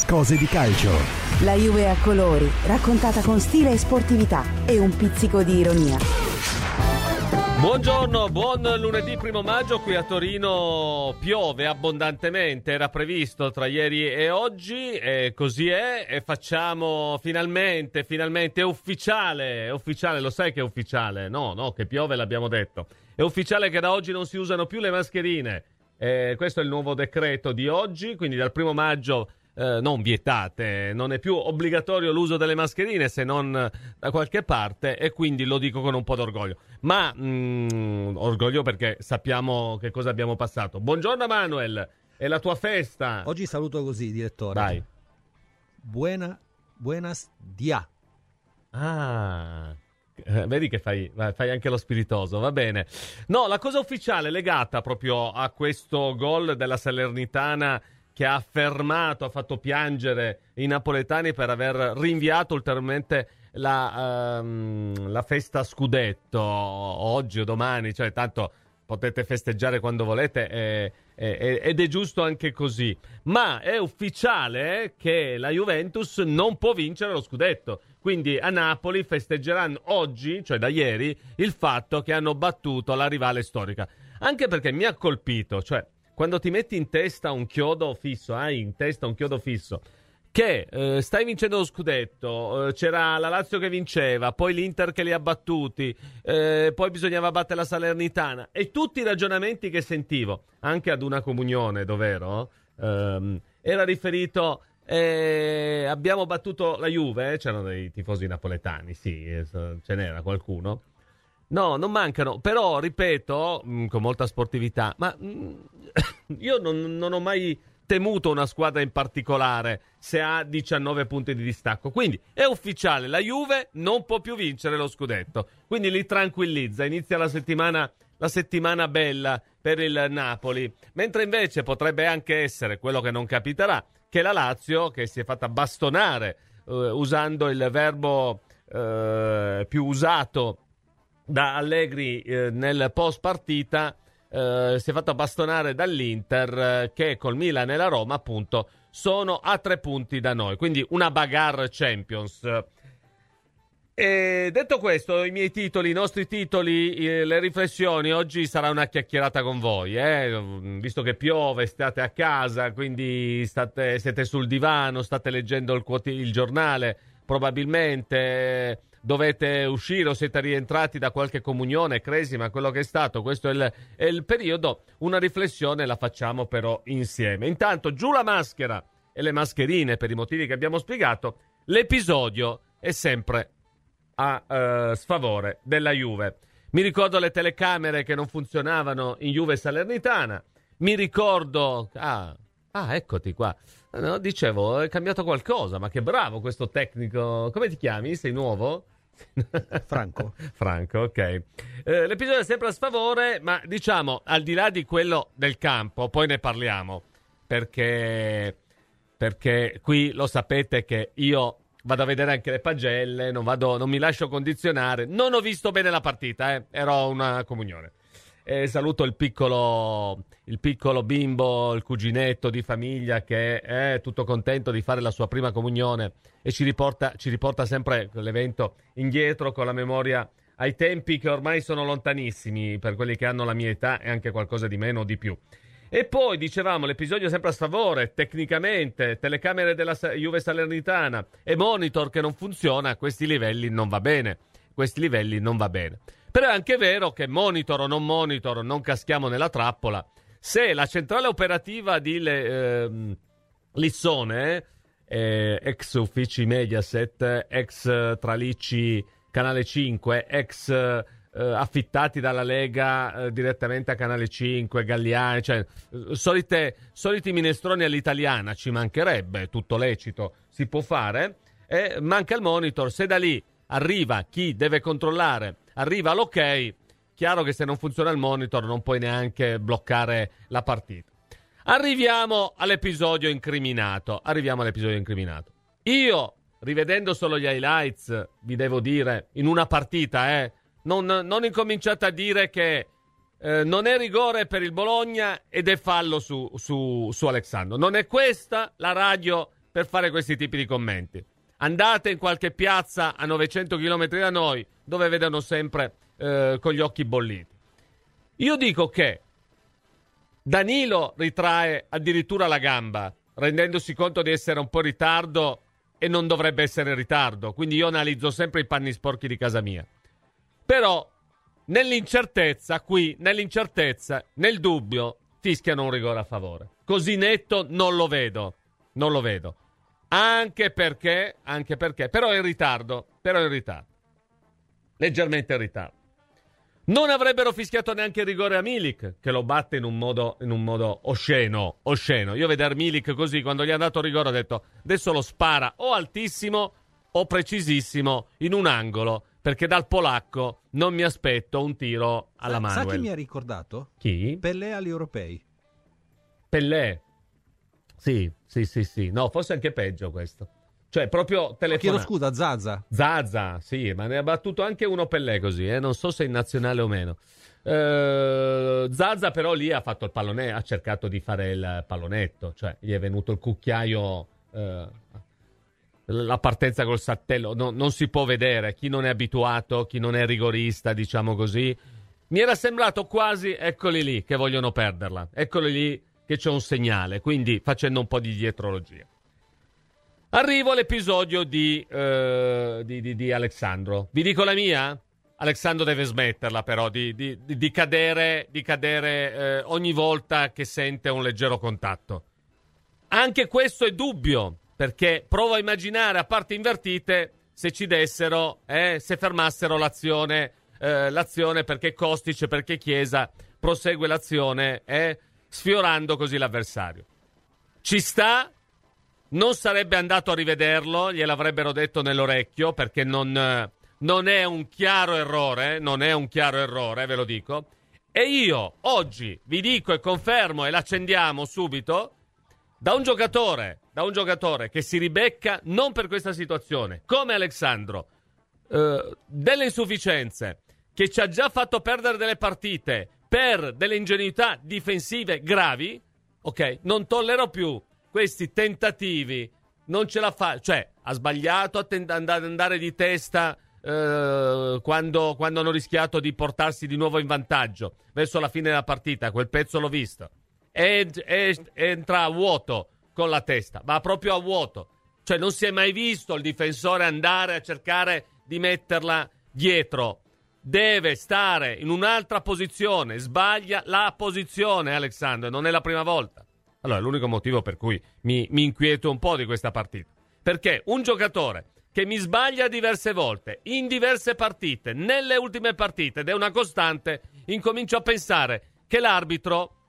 cose di calcio. La Juve a colori, raccontata con stile e sportività e un pizzico di ironia. Buongiorno, buon lunedì 1 maggio. Qui a Torino piove abbondantemente, era previsto tra ieri e oggi, e così è, e facciamo finalmente, è ufficiale, lo sai che è ufficiale? No, che piove l'abbiamo detto. È ufficiale che da oggi non si usano più le mascherine. Questo è il nuovo decreto di oggi, quindi dal 1 maggio non vietate, non è più obbligatorio l'uso delle mascherine se non da qualche parte, e quindi lo dico con un po' d'orgoglio, ma orgoglio perché sappiamo che cosa abbiamo passato. Buongiorno Manuel, è la tua festa. Oggi saluto così, direttore. Dai. Buenas dia. Vedi che fai anche lo spiritoso, va bene. No, la cosa ufficiale legata proprio a questo gol della Salernitana che ha fatto piangere i napoletani per aver rinviato ulteriormente la festa scudetto oggi o domani, cioè tanto potete festeggiare quando volete ed è giusto anche così, ma è ufficiale che la Juventus non può vincere lo scudetto, quindi a Napoli festeggeranno oggi, cioè da ieri, il fatto che hanno battuto la rivale storica, anche perché mi ha colpito, cioè quando ti metti in testa un chiodo fisso, che stai vincendo lo scudetto, c'era la Lazio che vinceva, poi l'Inter che li ha battuti, poi bisognava battere la Salernitana, e tutti i ragionamenti che sentivo, anche ad una comunione, dov'ero, era riferito, abbiamo battuto la Juve, c'erano dei tifosi napoletani, sì, ce n'era qualcuno. No, non mancano, però ripeto con molta sportività, ma io non ho mai temuto una squadra in particolare se ha 19 punti di distacco, quindi è ufficiale, la Juve non può più vincere lo scudetto, quindi li tranquillizza, inizia la settimana bella per il Napoli, mentre invece potrebbe anche essere quello che non capiterà, che la Lazio, che si è fatta bastonare usando il verbo più usato da Allegri nel post partita, si è fatto bastonare dall'Inter, che col Milan e la Roma appunto sono a 3 punti da noi, quindi una bagarre Champions. E detto questo, i nostri titoli, le riflessioni, oggi sarà una chiacchierata con voi, visto che piove, state a casa, quindi siete sul divano, state leggendo il giornale, probabilmente dovete uscire o siete rientrati da qualche comunione, cresima, quello che è stato, questo è il periodo, una riflessione la facciamo però insieme. Intanto giù la maschera e le mascherine per i motivi che abbiamo spiegato, l'episodio è sempre a sfavore della Juve. Mi ricordo le telecamere che non funzionavano in Juve Salernitana, mi ricordo... eccoti qua. No, dicevo, è cambiato qualcosa, ma che bravo questo tecnico. Come ti chiami? Sei nuovo? Franco, ok. L'episodio è sempre a sfavore, ma diciamo, al di là di quello del campo, poi ne parliamo, perché qui lo sapete che io vado a vedere anche le pagelle, non mi lascio condizionare, non ho visto bene la partita, ero una comunione. Saluto il piccolo bimbo, il cuginetto di famiglia che è tutto contento di fare la sua prima comunione e ci riporta sempre l'evento indietro con la memoria ai tempi che ormai sono lontanissimi per quelli che hanno la mia età e anche qualcosa di meno o di più. E poi dicevamo l'episodio sempre a sfavore, tecnicamente, telecamere della Juve Salernitana e monitor che non funziona, a questi livelli non va bene. Però è anche vero che monitor o non caschiamo nella trappola. Se la centrale operativa di Lissone, ex uffici Mediaset, ex Tralicci Canale 5, ex affittati dalla Lega direttamente a Canale 5, Galliani, cioè soliti minestroni all'italiana, ci mancherebbe, tutto lecito, si può fare, manca il monitor. Se da lì arriva chi deve controllare, arriva l'ok, chiaro che se non funziona il monitor non puoi neanche bloccare la partita. Arriviamo all'episodio incriminato. Io, rivedendo solo gli highlights, vi devo dire, in una partita, non incominciate a dire che non è rigore per il Bologna ed è fallo su Alexandro. Non è questa la radio per fare questi tipi di commenti. Andate in qualche piazza a 900 km da noi, dove vedono sempre con gli occhi bolliti. Io dico che Danilo ritrae addirittura la gamba, rendendosi conto di essere un po' in ritardo e non dovrebbe essere in ritardo. Quindi io analizzo sempre i panni sporchi di casa mia. Però nell'incertezza, nel dubbio, fischiano un rigore a favore. Così netto non lo vedo. Anche perché, però è in ritardo. Leggermente in ritardo. Non avrebbero fischiato neanche il rigore a Milik, che lo batte in un modo osceno. Io vedere Milik così, quando gli ha dato rigore, ho detto, adesso lo spara o altissimo o precisissimo in un angolo, perché dal polacco non mi aspetto un tiro alla Manuel. Sa chi mi ha ricordato? Chi? Pelé agli europei. Pelé. Sì. No, forse anche peggio questo. Cioè, proprio telefonato. Chiedo scusa, Zaza, sì, ma ne ha battuto anche uno Pelé così, non so se in nazionale o meno. Zaza però lì ha fatto il pallone, ha cercato di fare il pallonetto, cioè gli è venuto il cucchiaio, la partenza col sattello, non si può vedere, chi non è abituato, chi non è rigorista, diciamo così. Mi era sembrato quasi, eccoli lì che vogliono perderla, eccoli lì che c'è un segnale, quindi facendo un po' di dietrologia. Arrivo all'episodio di Alexandro. Vi dico la mia? Alexandro deve smetterla però di cadere ogni volta che sente un leggero contatto. Anche questo è dubbio, perché provo a immaginare a parti invertite se ci dessero, se fermassero l'azione perché Kostic, perché Chiesa prosegue l'azione, sfiorando così l'avversario. Ci sta. Non sarebbe andato a rivederlo, gliel'avrebbero detto nell'orecchio, perché non è un chiaro errore, ve lo dico. E io oggi vi dico e confermo e l'accendiamo subito, da un giocatore che si ribecca non per questa situazione, come Alexandro, delle insufficienze, che ci ha già fatto perdere delle partite per delle ingenuità difensive gravi, ok? Non tollero più questi tentativi, non ce la fa, cioè ha sbagliato ad andare di testa quando hanno rischiato di portarsi di nuovo in vantaggio verso la fine della partita, quel pezzo l'ho visto, entra a vuoto con la testa, va proprio a vuoto, cioè non si è mai visto il difensore andare a cercare di metterla dietro, deve stare in un'altra posizione, sbaglia la posizione Alexandro, non è la prima volta. Allora, è l'unico motivo per cui mi inquieto un po' di questa partita. Perché un giocatore che mi sbaglia diverse volte, in diverse partite, nelle ultime partite, ed è una costante, incomincio a pensare che l'arbitro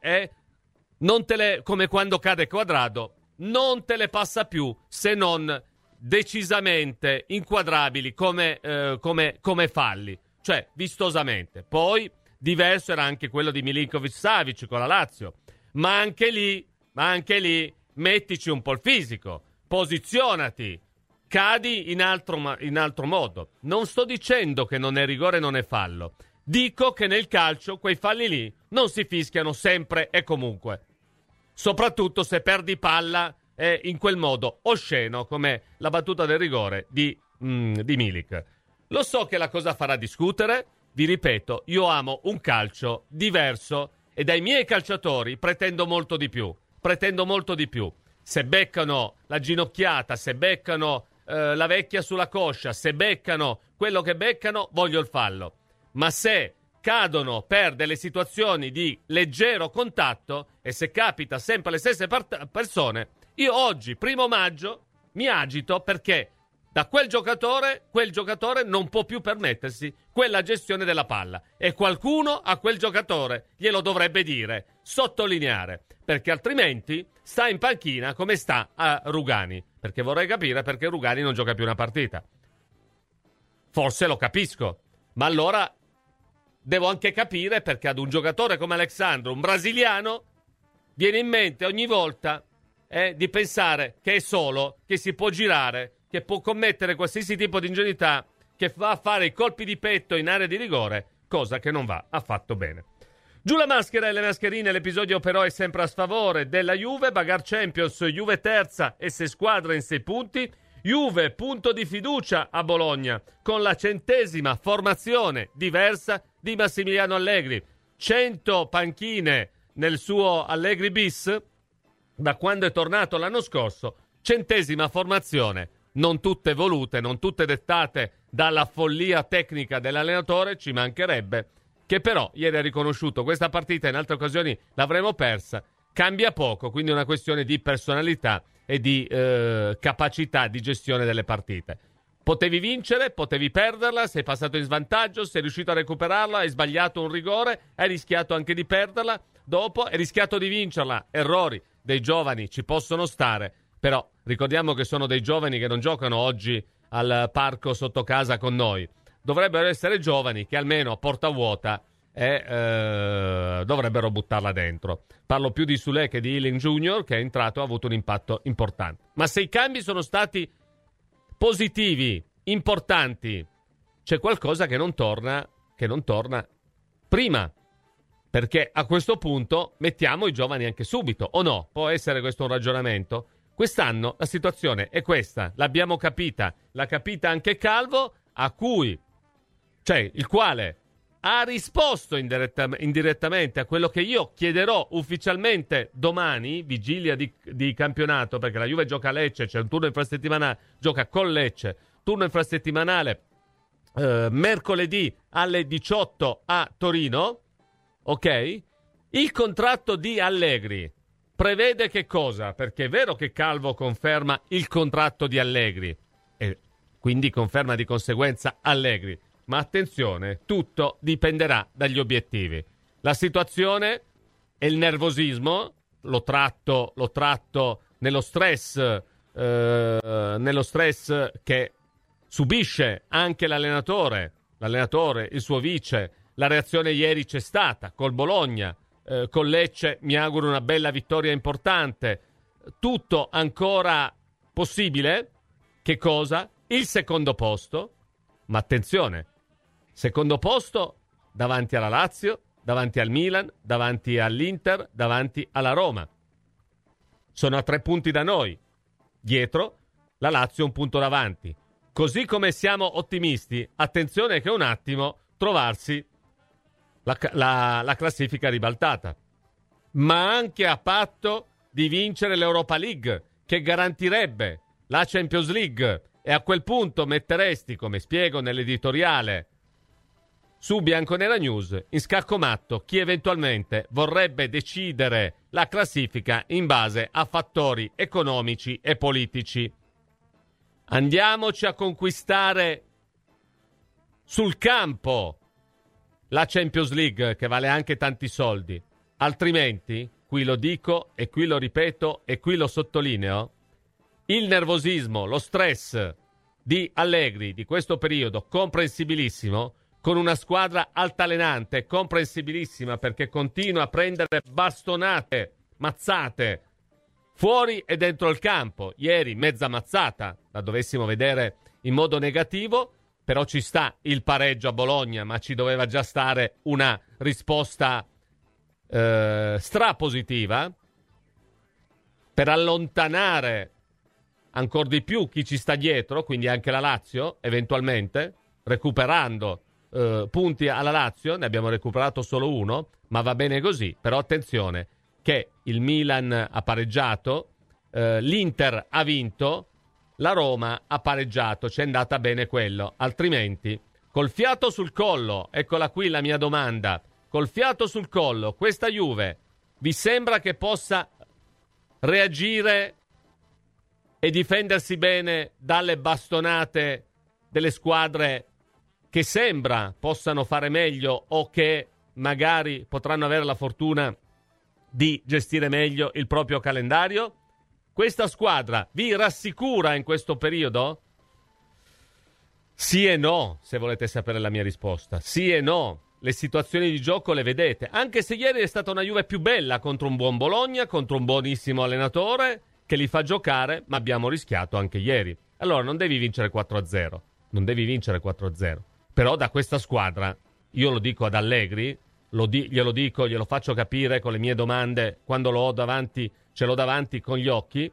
come quando cade Quadrado, non te le passa più se non decisamente inquadrabili come falli, cioè vistosamente. Poi diverso era anche quello di Milinkovic-Savic con la Lazio, ma anche lì mettici un po' il fisico, posizionati, cadi in altro modo. Non sto dicendo che non è rigore, non è fallo. Dico che nel calcio quei falli lì non si fischiano sempre e comunque. Soprattutto se perdi palla in quel modo osceno come la battuta del rigore di Milik. Lo so che la cosa farà discutere, vi ripeto, io amo un calcio diverso e dai miei calciatori pretendo molto di più. Se beccano la ginocchiata, se beccano la vecchia sulla coscia, se beccano quello che beccano, voglio il fallo. Ma se cadono per delle situazioni di leggero contatto e se capita sempre alle stesse persone, io oggi, 1 maggio, mi agito perché da quel giocatore non può più permettersi quella gestione della palla e qualcuno a quel giocatore glielo dovrebbe dire, sottolineare, perché altrimenti sta in panchina come sta a Rugani, perché vorrei capire perché Rugani non gioca più una partita. Forse lo capisco, ma allora devo anche capire perché ad un giocatore come Alexandro, un brasiliano, viene in mente ogni volta di pensare che è solo, che si può girare, che può commettere qualsiasi tipo di ingenuità, che va a fare i colpi di petto in area di rigore, cosa che non va affatto bene. Giù la maschera e le mascherine, l'episodio però è sempre a sfavore della Juve. Bagar Champions, Juve terza e 6 squadre in 6 punti. Juve punto di fiducia a Bologna con la 100ª formazione diversa di Massimiliano Allegri. 100 panchine nel suo Allegri bis da quando è tornato l'anno scorso. 100ª formazione, non tutte volute, non tutte dettate dalla follia tecnica dell'allenatore, ci mancherebbe, che però ieri ha riconosciuto questa partita, in altre occasioni l'avremmo persa, cambia poco, quindi è una questione di personalità e di capacità di gestione delle partite. Potevi vincere, potevi perderla, sei passato in svantaggio, sei riuscito a recuperarla, hai sbagliato un rigore, hai rischiato anche di perderla, dopo hai rischiato di vincerla. Errori dei giovani ci possono stare, però ricordiamo che sono dei giovani che non giocano oggi al parco sotto casa con noi. Dovrebbero essere giovani che almeno a porta vuota dovrebbero buttarla dentro. Parlo più di Sule che di Ealing Jr., che è entrato e ha avuto un impatto importante. Ma se i cambi sono stati positivi, importanti, c'è qualcosa che non torna prima. Perché a questo punto mettiamo i giovani anche subito, o no? Può essere questo un ragionamento? Quest'anno la situazione è questa, l'abbiamo capita, l'ha capita anche Calvo, il quale ha risposto indirettamente a quello che io chiederò ufficialmente domani, vigilia di campionato, perché la Juve gioca a Lecce, c'è un turno infrasettimanale, gioca con Lecce, turno infrasettimanale mercoledì alle 18 a Torino, ok? Il contratto di Allegri prevede che cosa? Perché è vero che Calvo conferma il contratto di Allegri e quindi conferma di conseguenza Allegri, ma attenzione, tutto dipenderà dagli obiettivi. La situazione e il nervosismo lo tratto nello stress che subisce anche l'allenatore, il suo vice. La reazione ieri c'è stata col Bologna, con Lecce mi auguro una bella vittoria importante. Tutto ancora possibile. Che cosa? Il secondo posto, ma attenzione, secondo posto davanti alla Lazio, davanti al Milan, davanti all'Inter, davanti alla Roma. Sono a 3 punti da noi. Dietro la Lazio 1 punto davanti. Così come siamo ottimisti, attenzione che un attimo trovarsi la classifica ribaltata. Ma anche a patto di vincere l'Europa League, che garantirebbe la Champions League, e a quel punto metteresti, come spiego nell'editoriale su Bianconera News, in scaccomatto chi eventualmente vorrebbe decidere la classifica in base a fattori economici e politici. Andiamoci a conquistare sul campo la Champions League, che vale anche tanti soldi. Altrimenti, qui lo dico e qui lo ripeto e qui lo sottolineo, il nervosismo, lo stress di Allegri di questo periodo, comprensibilissimo, con una squadra altalenante, comprensibilissima perché continua a prendere bastonate, mazzate, fuori e dentro il campo. Ieri mezza mazzata, la dovessimo vedere in modo negativo, però ci sta il pareggio a Bologna, ma ci doveva già stare una risposta strapositiva per allontanare ancora di più chi ci sta dietro, quindi anche la Lazio, eventualmente, recuperando punti alla Lazio. Ne abbiamo recuperato solo 1, ma va bene così. Però attenzione che il Milan ha pareggiato, l'Inter ha vinto, la Roma ha pareggiato, c'è andata bene quello. Altrimenti, col fiato sul collo, eccola qui la mia domanda, col fiato sul collo, questa Juve vi sembra che possa reagire e difendersi bene dalle bastonate delle squadre che sembra possano fare meglio o che magari potranno avere la fortuna di gestire meglio il proprio calendario? Questa squadra vi rassicura in questo periodo? Sì e no, se volete sapere la mia risposta. Sì e no. Le situazioni di gioco le vedete. Anche se ieri è stata una Juve più bella contro un buon Bologna, contro un buonissimo allenatore che li fa giocare, ma abbiamo rischiato anche ieri. Allora non devi vincere 4-0. Non devi vincere 4-0. Però da questa squadra, io lo dico ad Allegri, glielo dico, glielo faccio capire con le mie domande quando ce l'ho davanti con gli occhi.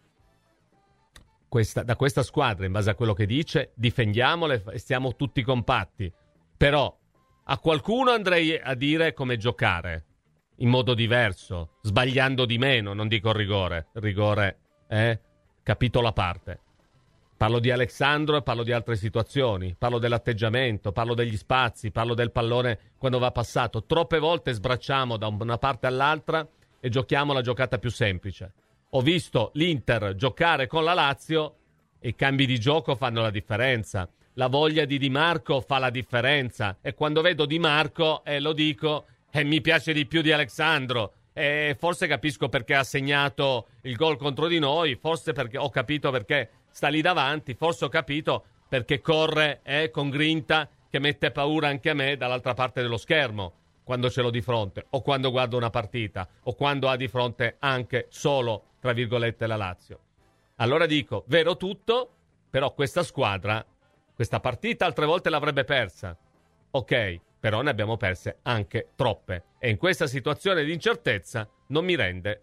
Da questa squadra, in base a quello che dice, difendiamole e stiamo tutti compatti. Però a qualcuno andrei a dire come giocare in modo diverso, sbagliando di meno, non dico rigore, capitolo a parte. Parlo di Alexandro e parlo di altre situazioni, parlo dell'atteggiamento, parlo degli spazi, parlo del pallone quando va passato. Troppe volte sbracciamo da una parte all'altra e giochiamo la giocata più semplice. Ho visto l'Inter giocare con la Lazio e i cambi di gioco fanno la differenza. La voglia di Di Marco fa la differenza. E quando vedo Di Marco, lo dico, mi piace di più di Alexandro. E forse capisco perché ha segnato il gol contro di noi, forse perché ho capito perché sta lì davanti, forse ho capito perché corre con grinta che mette paura anche a me dall'altra parte dello schermo quando ce l'ho di fronte, o quando guardo una partita, o quando ha di fronte anche solo, tra virgolette, la Lazio. Allora dico, vero tutto, però questa squadra, questa partita altre volte l'avrebbe persa. Ok, però ne abbiamo perse anche troppe. E in questa situazione di incertezza non mi rende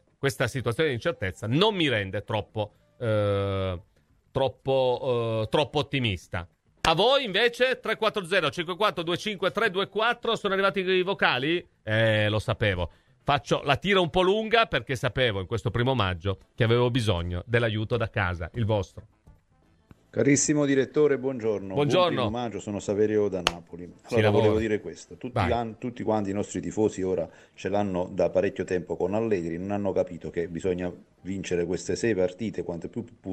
troppo ottimista. A voi invece 340 5425 324 sono arrivati i vocali? Lo sapevo. La tiro un po' lunga perché sapevo in questo 1 maggio che avevo bisogno dell'aiuto da casa, il vostro. Carissimo direttore, buongiorno. Buongiorno. Buon 1 maggio, sono Saverio da Napoli. Allora volevo dire questo, tutti quanti i nostri tifosi ora ce l'hanno da parecchio tempo con Allegri, non hanno capito che bisogna vincere queste 6 partite quanti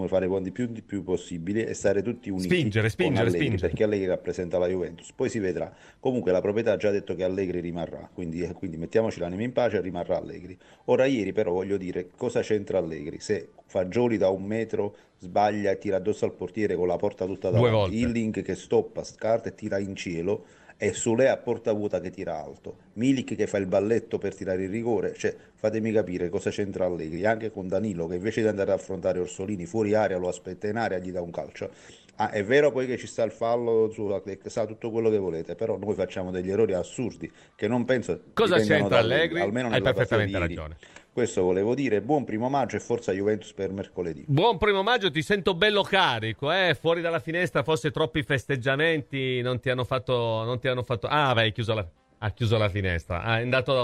più possibili e stare tutti uniti con Allegri, perché Allegri rappresenta la Juventus. Poi si vedrà. Comunque la proprietà ha già detto che Allegri rimarrà, quindi mettiamoci l'anima in pace, rimarrà Allegri. Ora ieri però voglio dire cosa c'entra Allegri, se Fagioli da 1 metro sbaglia e tira addosso al portiere con la porta tutta davanti, Illing che stoppa, scarta e tira in cielo, e Sule a porta vuota che tira alto, Milik che fa il balletto per tirare il rigore, cioè fatemi capire cosa c'entra Allegri, anche con Danilo che invece di andare ad affrontare Orsolini fuori area lo aspetta in area e gli dà un calcio. È vero poi che ci sta il fallo sulla sa tutto quello che volete, però noi facciamo degli errori assurdi che non penso cosa c'entra Allegri, almeno hai perfettamente ragione. Questo volevo dire. Buon 1 maggio e forza Juventus per mercoledì. Buon 1 maggio, ti sento bello carico, fuori dalla finestra forse troppi festeggiamenti non ti hanno fatto. Ah, hai chiuso la finestra. È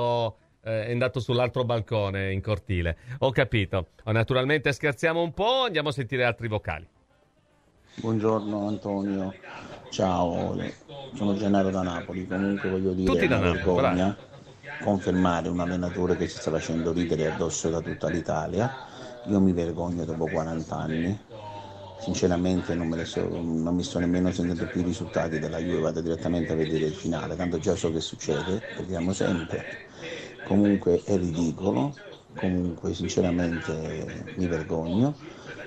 andato sull'altro balcone in cortile. Ho capito. Naturalmente scherziamo un po', andiamo a sentire altri vocali. Buongiorno Antonio, ciao, sono Gennaro da Napoli. Comunque voglio dire, tutti da Napoli, vergogna confermare un allenatore che ci sta facendo ridere addosso da tutta l'Italia. Io mi vergogno dopo 40 anni, sinceramente non mi sto nemmeno sentendo più i risultati della Juve, vado direttamente a vedere il finale, tanto già so che succede, perdiamo sempre. Comunque è ridicolo, comunque sinceramente mi vergogno.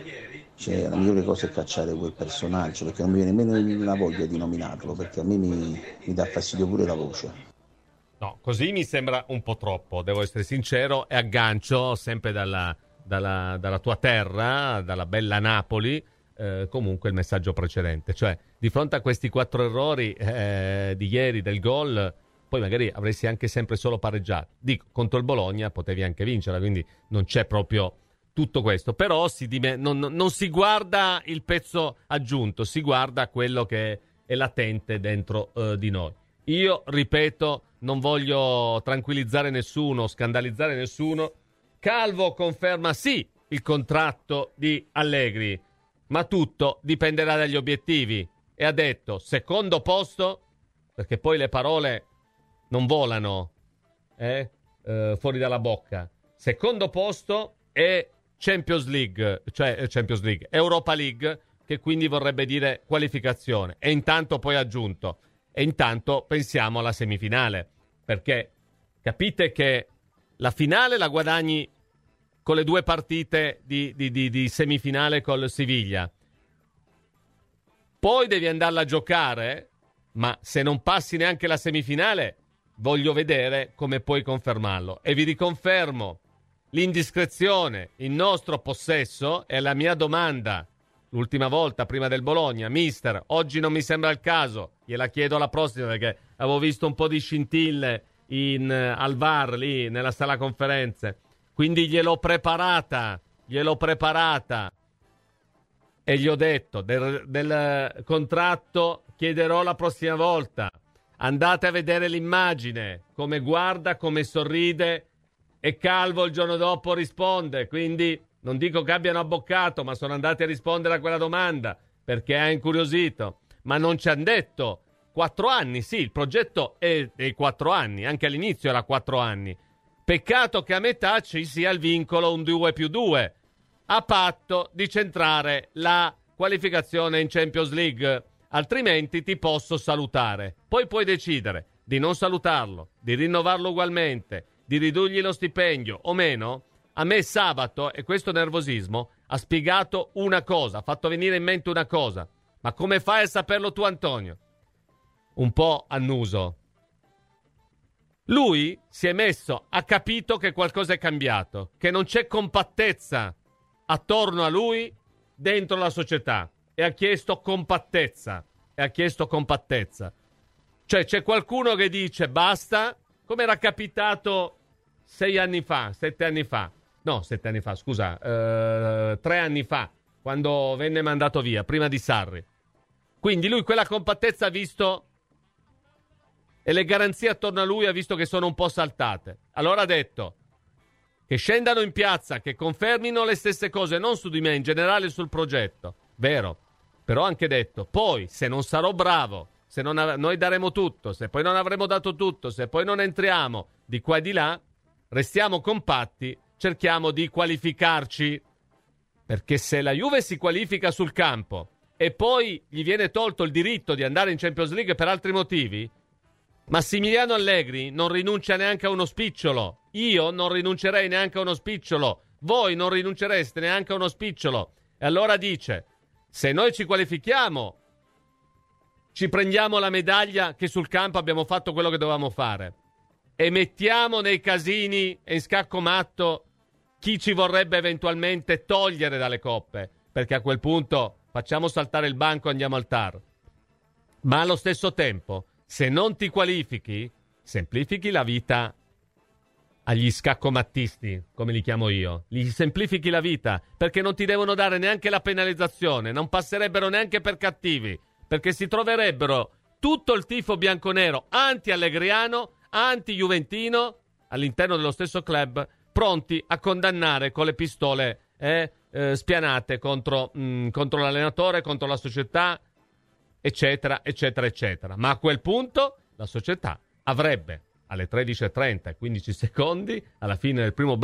La migliore cosa è cacciare quel personaggio, perché non mi viene nemmeno la voglia di nominarlo, perché a me mi dà fastidio pure la voce. No, così mi sembra un po' troppo, devo essere sincero, e aggancio sempre dalla tua terra, dalla bella Napoli, comunque il messaggio precedente. Cioè, di fronte a questi 4 errori di ieri del gol, poi magari avresti anche sempre solo pareggiato. Dico, contro il Bologna potevi anche vincere, quindi non c'è proprio tutto questo. Però non si guarda il pezzo aggiunto, si guarda quello che è latente dentro di noi. Io, ripeto, non voglio tranquillizzare nessuno, scandalizzare nessuno. Calvo conferma sì il contratto di Allegri, ma tutto dipenderà dagli obiettivi. E ha detto secondo posto, perché poi le parole non volano fuori dalla bocca. Secondo posto e Champions League, Europa League, che quindi vorrebbe dire qualificazione. E intanto poi ha aggiunto, e intanto pensiamo alla semifinale, perché capite che la finale la guadagni con le 2 partite di semifinale col Siviglia. Poi devi andarla a giocare, ma se non passi neanche la semifinale, voglio vedere come puoi confermarlo. E vi riconfermo l'indiscrezione in nostro possesso è la mia domanda. L'ultima volta, prima del Bologna, mister, oggi non mi sembra il caso, gliela chiedo alla prossima perché avevo visto un po' di scintille al VAR lì nella sala conferenze. Quindi gliel'ho preparata e gli ho detto del contratto chiederò la prossima volta. Andate a vedere l'immagine, come guarda, come sorride, e calvo il giorno dopo risponde. Quindi non dico che abbiano abboccato, ma sono andati a rispondere a quella domanda perché ha incuriosito. Ma non ci hanno detto 4 anni. Sì, il progetto è dei 4 anni, anche all'inizio era 4 anni. Peccato che a metà ci sia il vincolo un 2+2, a patto di centrare la qualificazione in Champions League. Altrimenti ti posso salutare. Poi puoi decidere di non salutarlo, di rinnovarlo ugualmente, di ridurgli lo stipendio o meno. A me sabato, e questo nervosismo, ha spiegato una cosa, ha fatto venire in mente una cosa. Ma come fai a saperlo tu, Antonio? Un po' annuso. Lui si è messo, ha capito che qualcosa è cambiato, che non c'è compattezza attorno a lui dentro la società. E ha chiesto compattezza. Cioè c'è qualcuno che dice basta, come era capitato 7 anni fa, 3 anni fa, quando venne mandato via, prima di Sarri. Quindi lui quella compattezza ha visto, e le garanzie attorno a lui ha visto che sono un po' saltate. Allora ha detto che scendano in piazza, che confermino le stesse cose, non su di me, in generale sul progetto. Vero. Però ha anche detto, poi se non sarò bravo, se non noi daremo tutto, se poi non avremo dato tutto, se poi non entriamo di qua e di là, restiamo compatti, cerchiamo di qualificarci. Perché se la Juve si qualifica sul campo e poi gli viene tolto il diritto di andare in Champions League per altri motivi, Massimiliano Allegri non rinuncia neanche a uno spicciolo. Io non rinuncerei neanche a uno spicciolo. Voi non rinuncereste neanche a uno spicciolo. E allora dice, se noi ci qualifichiamo, ci prendiamo la medaglia che sul campo abbiamo fatto quello che dovevamo fare. E mettiamo nei casini e in scacco matto chi ci vorrebbe eventualmente togliere dalle coppe. Perché a quel punto facciamo saltare il banco e andiamo al TAR. Ma allo stesso tempo, se non ti qualifichi, semplifichi la vita agli scaccomattisti, come li chiamo io. Gli semplifichi la vita, perché non ti devono dare neanche la penalizzazione, non passerebbero neanche per cattivi, perché si troverebbero tutto il tifo bianconero anti-allegriano, anti-juventino, all'interno dello stesso club, pronti a condannare con le pistole spianate contro l'allenatore, contro la società, eccetera, eccetera, eccetera. Ma a quel punto la società avrebbe alle 13:30 e 15 secondi, alla fine del primo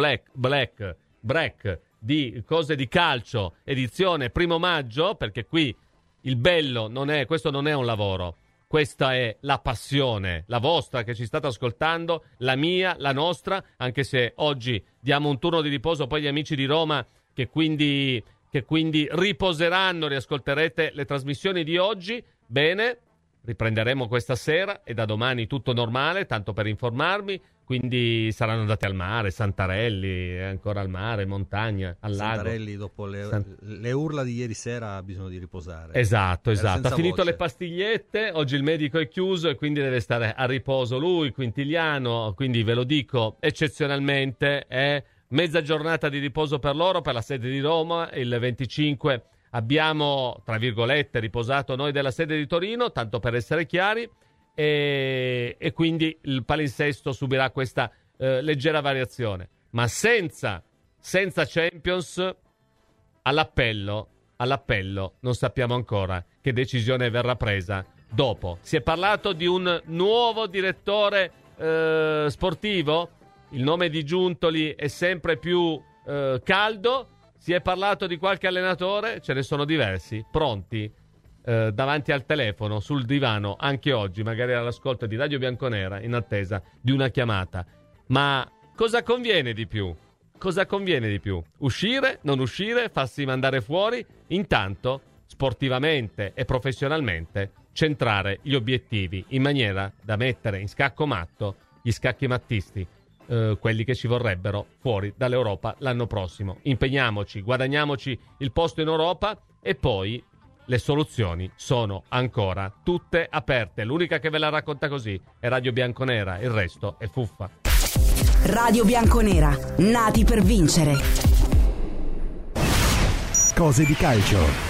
break di cose di calcio, edizione 1 maggio, perché qui il bello questo non è un lavoro, questa è la passione, la vostra che ci state ascoltando, la mia, la nostra, anche se oggi diamo un turno di riposo poi agli amici di Roma che quindi riposeranno, riascolterete le trasmissioni di oggi. Bene, riprenderemo questa sera e da domani tutto normale, tanto per informarmi, quindi saranno andati al mare, Santarelli è ancora al mare, montagna, al lago. Santarelli dopo le urla di ieri sera ha bisogno di riposare. Esatto, ha finito voce. Le pastigliette, oggi il medico è chiuso e quindi deve stare a riposo lui, Quintiliano, quindi ve lo dico eccezionalmente, è mezza giornata di riposo per loro, per la sede di Roma, il 25 abbiamo, tra virgolette, riposato noi della sede di Torino, tanto per essere chiari, e quindi il palinsesto subirà questa leggera variazione. Ma senza Champions, all'appello non sappiamo ancora che decisione verrà presa dopo. Si è parlato di un nuovo direttore sportivo, il nome di Giuntoli è sempre più caldo. Si è parlato di qualche allenatore, ce ne sono diversi, pronti davanti al telefono, sul divano, anche oggi, magari all'ascolto di Radio Bianconera, in attesa di una chiamata. Ma cosa conviene di più? Uscire, non uscire, farsi mandare fuori? Intanto, sportivamente e professionalmente, centrare gli obiettivi in maniera da mettere in scacco matto gli scacchi mattisti. Quelli che ci vorrebbero fuori dall'Europa l'anno prossimo. Impegniamoci, guadagniamoci il posto in Europa e poi le soluzioni sono ancora tutte aperte. L'unica che ve la racconta così è Radio Bianconera, il resto è fuffa. Radio Bianconera, nati per vincere. Cose di calcio.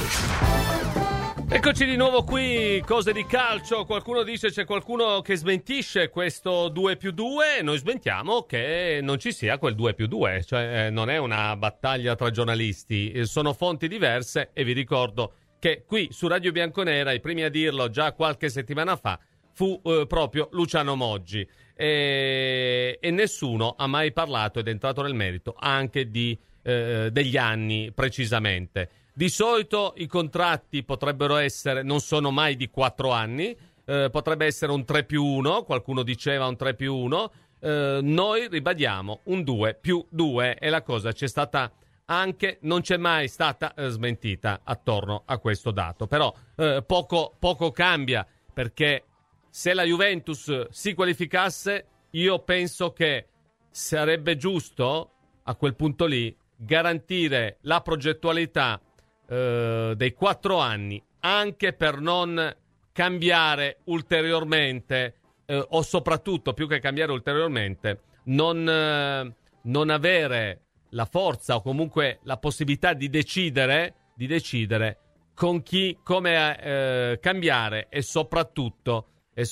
Eccoci di nuovo qui, cose di calcio. Qualcuno dice c'è qualcuno che smentisce questo 2+2. Noi smentiamo che non ci sia quel 2+2, cioè non è una battaglia tra giornalisti, sono fonti diverse e vi ricordo che qui su Radio Bianconera i primi a dirlo già qualche settimana fa fu proprio Luciano Moggi e nessuno ha mai parlato ed è entrato nel merito anche degli anni precisamente. Di solito i contratti potrebbero essere, non sono mai di 4 anni, potrebbe essere un 3+1, qualcuno diceva un 3+1, noi ribadiamo un 2+2 e la cosa c'è stata anche, non c'è mai stata smentita attorno a questo dato, però poco cambia, perché se la Juventus si qualificasse io penso che sarebbe giusto a quel punto lì garantire la progettualità dei 4 anni, anche per non cambiare ulteriormente o soprattutto, più che cambiare ulteriormente, non avere la forza o comunque la possibilità di decidere con chi, come cambiare e soprattutto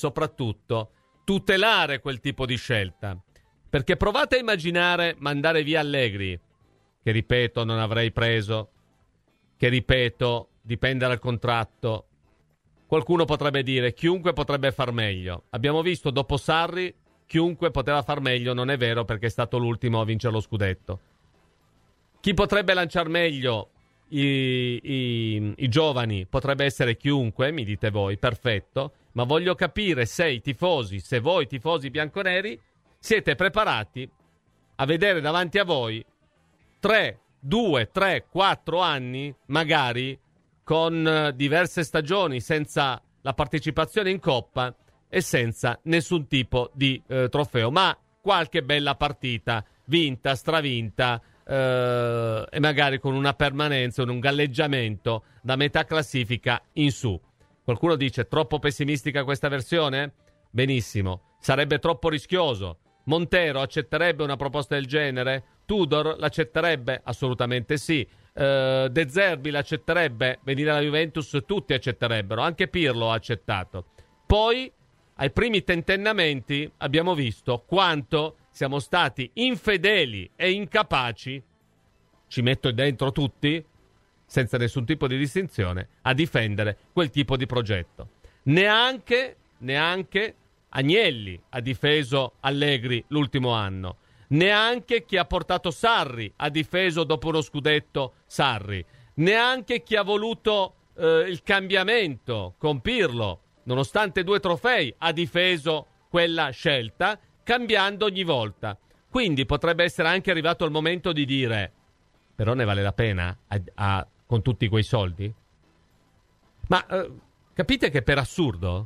tutelare quel tipo di scelta. Perché provate a immaginare mandare via Allegri, che ripeto non avrei preso, che ripeto dipende dal contratto. Qualcuno potrebbe dire chiunque potrebbe far meglio. Abbiamo visto dopo Sarri chiunque poteva far meglio, non è vero, perché è stato l'ultimo a vincere lo scudetto. Chi potrebbe lanciare meglio i giovani potrebbe essere chiunque, mi dite voi, perfetto, ma voglio capire se voi tifosi bianconeri siete preparati a vedere davanti a voi 2, 3, 4 anni, magari con diverse stagioni senza la partecipazione in Coppa e senza nessun tipo di trofeo, ma qualche bella partita vinta, stravinta e magari con una permanenza, un galleggiamento da metà classifica in su. Qualcuno dice troppo pessimistica questa versione? Benissimo, sarebbe troppo rischioso. Montero accetterebbe una proposta del genere? Tudor l'accetterebbe? Assolutamente sì. De Zerbi l'accetterebbe? Venire alla Juventus tutti accetterebbero, anche Pirlo ha accettato. Poi, ai primi tentennamenti, abbiamo visto quanto siamo stati infedeli e incapaci, ci metto dentro tutti, senza nessun tipo di distinzione, a difendere quel tipo di progetto. Neanche Agnelli ha difeso Allegri l'ultimo anno. Neanche chi ha portato Sarri ha difeso dopo uno scudetto Sarri. Neanche chi ha voluto il cambiamento con Pirlo, nonostante 2 trofei, ha difeso quella scelta, cambiando ogni volta. Quindi potrebbe essere anche arrivato il momento di dire però ne vale la pena con tutti quei soldi? Ma capite che per assurdo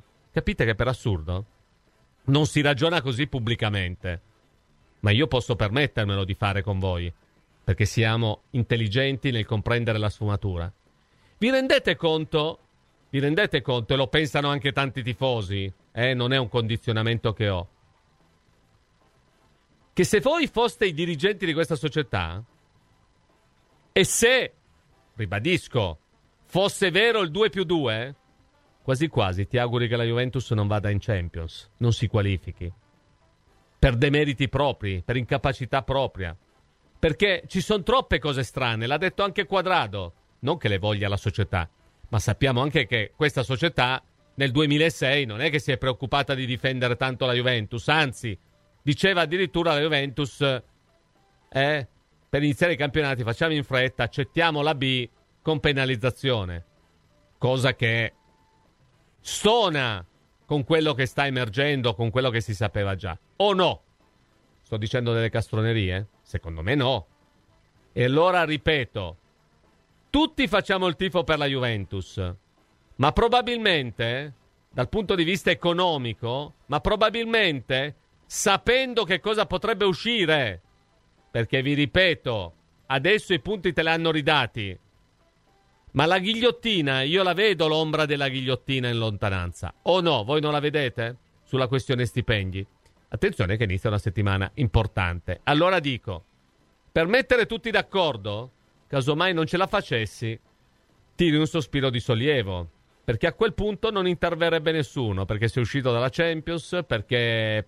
non si ragiona così pubblicamente, ma io posso permettermelo di fare con voi, perché siamo intelligenti nel comprendere la sfumatura. Vi rendete conto, e lo pensano anche tanti tifosi, non è un condizionamento che ho, che se voi foste i dirigenti di questa società e se, ribadisco, fosse vero il 2+2, quasi quasi ti auguri che la Juventus non vada in Champions, non si qualifichi, per demeriti propri, per incapacità propria, perché ci sono troppe cose strane, l'ha detto anche Quadrado, non che le voglia la società, ma sappiamo anche che questa società nel 2006 non è che si è preoccupata di difendere tanto la Juventus, anzi, diceva addirittura la Juventus, per iniziare i campionati facciamo in fretta, accettiamo la B con penalizzazione, cosa che stona con quello che sta emergendo, con quello che si sapeva già. O no? Sto dicendo delle castronerie? Secondo me no. E allora ripeto, tutti facciamo il tifo per la Juventus, ma probabilmente, dal punto di vista economico, ma probabilmente sapendo che cosa potrebbe uscire, perché vi ripeto, adesso i punti te li hanno ridati, Ma la ghigliottina, io la vedo l'ombra della ghigliottina in lontananza. O no? Voi non la vedete? Sulla questione stipendi. Attenzione che inizia una settimana importante. Allora dico, per mettere tutti d'accordo, casomai non ce la facessi, tiri un sospiro di sollievo. Perché a quel punto non interverrebbe nessuno, perché sei uscito dalla Champions, perché.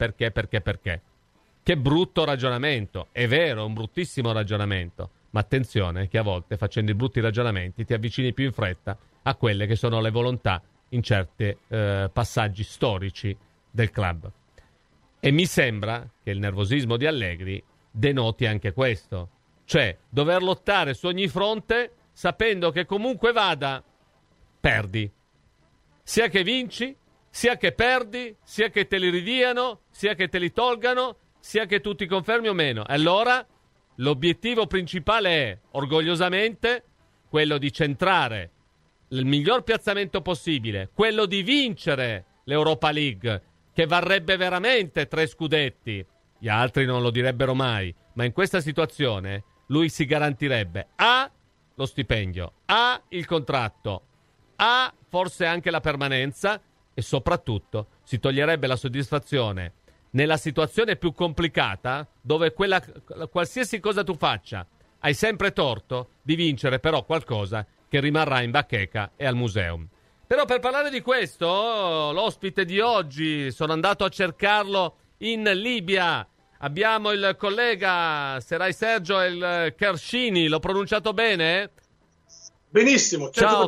Che brutto ragionamento. È vero, è un bruttissimo ragionamento. Ma attenzione che a volte facendo i brutti ragionamenti ti avvicini più in fretta a quelle che sono le volontà in certi passaggi storici del club. E mi sembra che il nervosismo di Allegri denoti anche questo. Cioè, dover lottare su ogni fronte sapendo che comunque vada, perdi. Sia che vinci, sia che perdi, sia che te li ridiano, sia che te li tolgano, sia che tu ti confermi o meno. E allora l'obiettivo principale è, orgogliosamente, quello di centrare il miglior piazzamento possibile, quello di vincere l'Europa League, che varrebbe veramente 3 scudetti. Gli altri non lo direbbero mai, ma in questa situazione lui si garantirebbe A, lo stipendio, A, il contratto, A, forse anche la permanenza, e soprattutto si toglierebbe la soddisfazione nella situazione più complicata, dove qualsiasi cosa tu faccia hai sempre torto, di vincere però qualcosa che rimarrà in bacheca e al museum. Però per parlare di questo, l'ospite di oggi, sono andato a cercarlo in Libia. Abbiamo il collega Serai Sergio El Kershini, l'ho pronunciato bene? Benissimo, 100%. Ciao.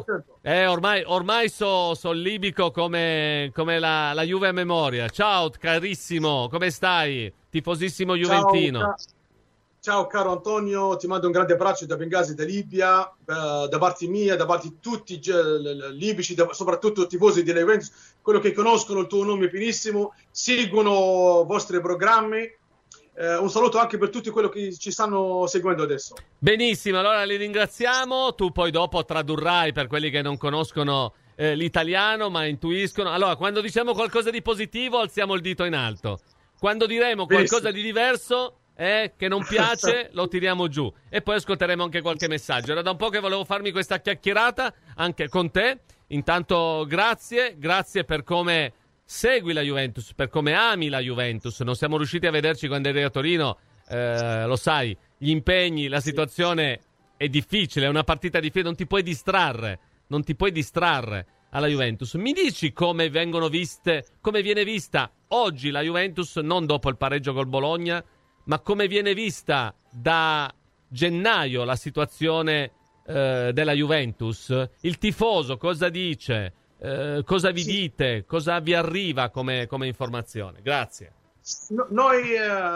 Ormai so libico come la Juve a memoria. Ciao carissimo, come stai? Tifosissimo juventino. Ciao caro Antonio, ti mando un grande abbraccio da Bengasi, da Libia, da parte mia, da parte di tutti i libici, soprattutto i tifosi della Juventus, quello che conoscono il tuo nome benissimo, seguono i vostri programmi. Un saluto anche per tutti quelli che ci stanno seguendo adesso. Benissimo, allora li ringraziamo. Tu poi dopo tradurrai per quelli che non conoscono l'italiano ma intuiscono. Allora, quando diciamo qualcosa di positivo alziamo il dito in alto. Quando diremo qualcosa di diverso che non piace lo tiriamo giù. E poi ascolteremo anche qualche messaggio. Era da un po' che volevo farmi questa chiacchierata anche con te. Intanto grazie per come segui la Juventus, per come ami la Juventus. Non siamo riusciti a vederci quando eri a Torino, lo sai, gli impegni, la situazione è difficile, è una partita difficile, non ti puoi distrarre alla Juventus. Mi dici come viene vista oggi la Juventus, non dopo il pareggio col Bologna, ma come viene vista da gennaio la situazione della Juventus? Il tifoso cosa dice? Cosa vi dite? Cosa vi arriva come informazione? Grazie. Noi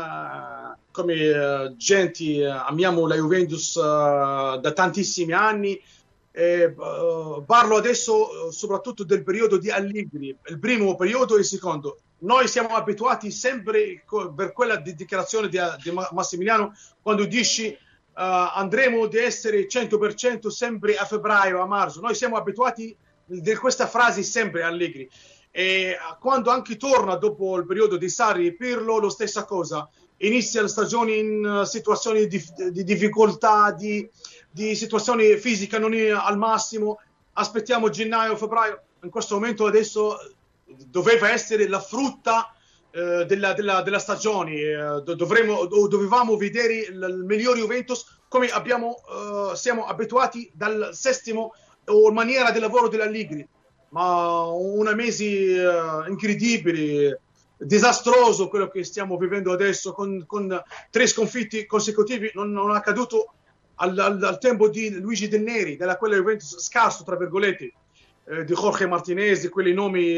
come gente amiamo la Juventus da tantissimi anni. Parlo adesso soprattutto del periodo di Allegri, il primo periodo e il secondo. Noi siamo abituati sempre per quella dichiarazione di Massimiliano, quando dici andremo ad essere 100% sempre a febbraio, a marzo. Noi siamo abituati di questa frase sempre Allegri, e quando anche torna dopo il periodo di Sarri e Pirlo la stessa cosa, inizia la stagione in situazioni di difficoltà, di situazioni fisiche non al massimo, aspettiamo gennaio, febbraio. In questo momento adesso doveva essere la frutta della stagione, dovevamo vedere il miglior Juventus come siamo abituati dal settimo o maniera di lavoro dell'Allegri, ma un mese incredibile, disastroso quello che stiamo vivendo adesso con 3 sconfitti consecutivi. Non è accaduto al tempo di Luigi Del Neri, della quella Juventus scarso tra virgolette, di Jorge Martinez, di quei nomi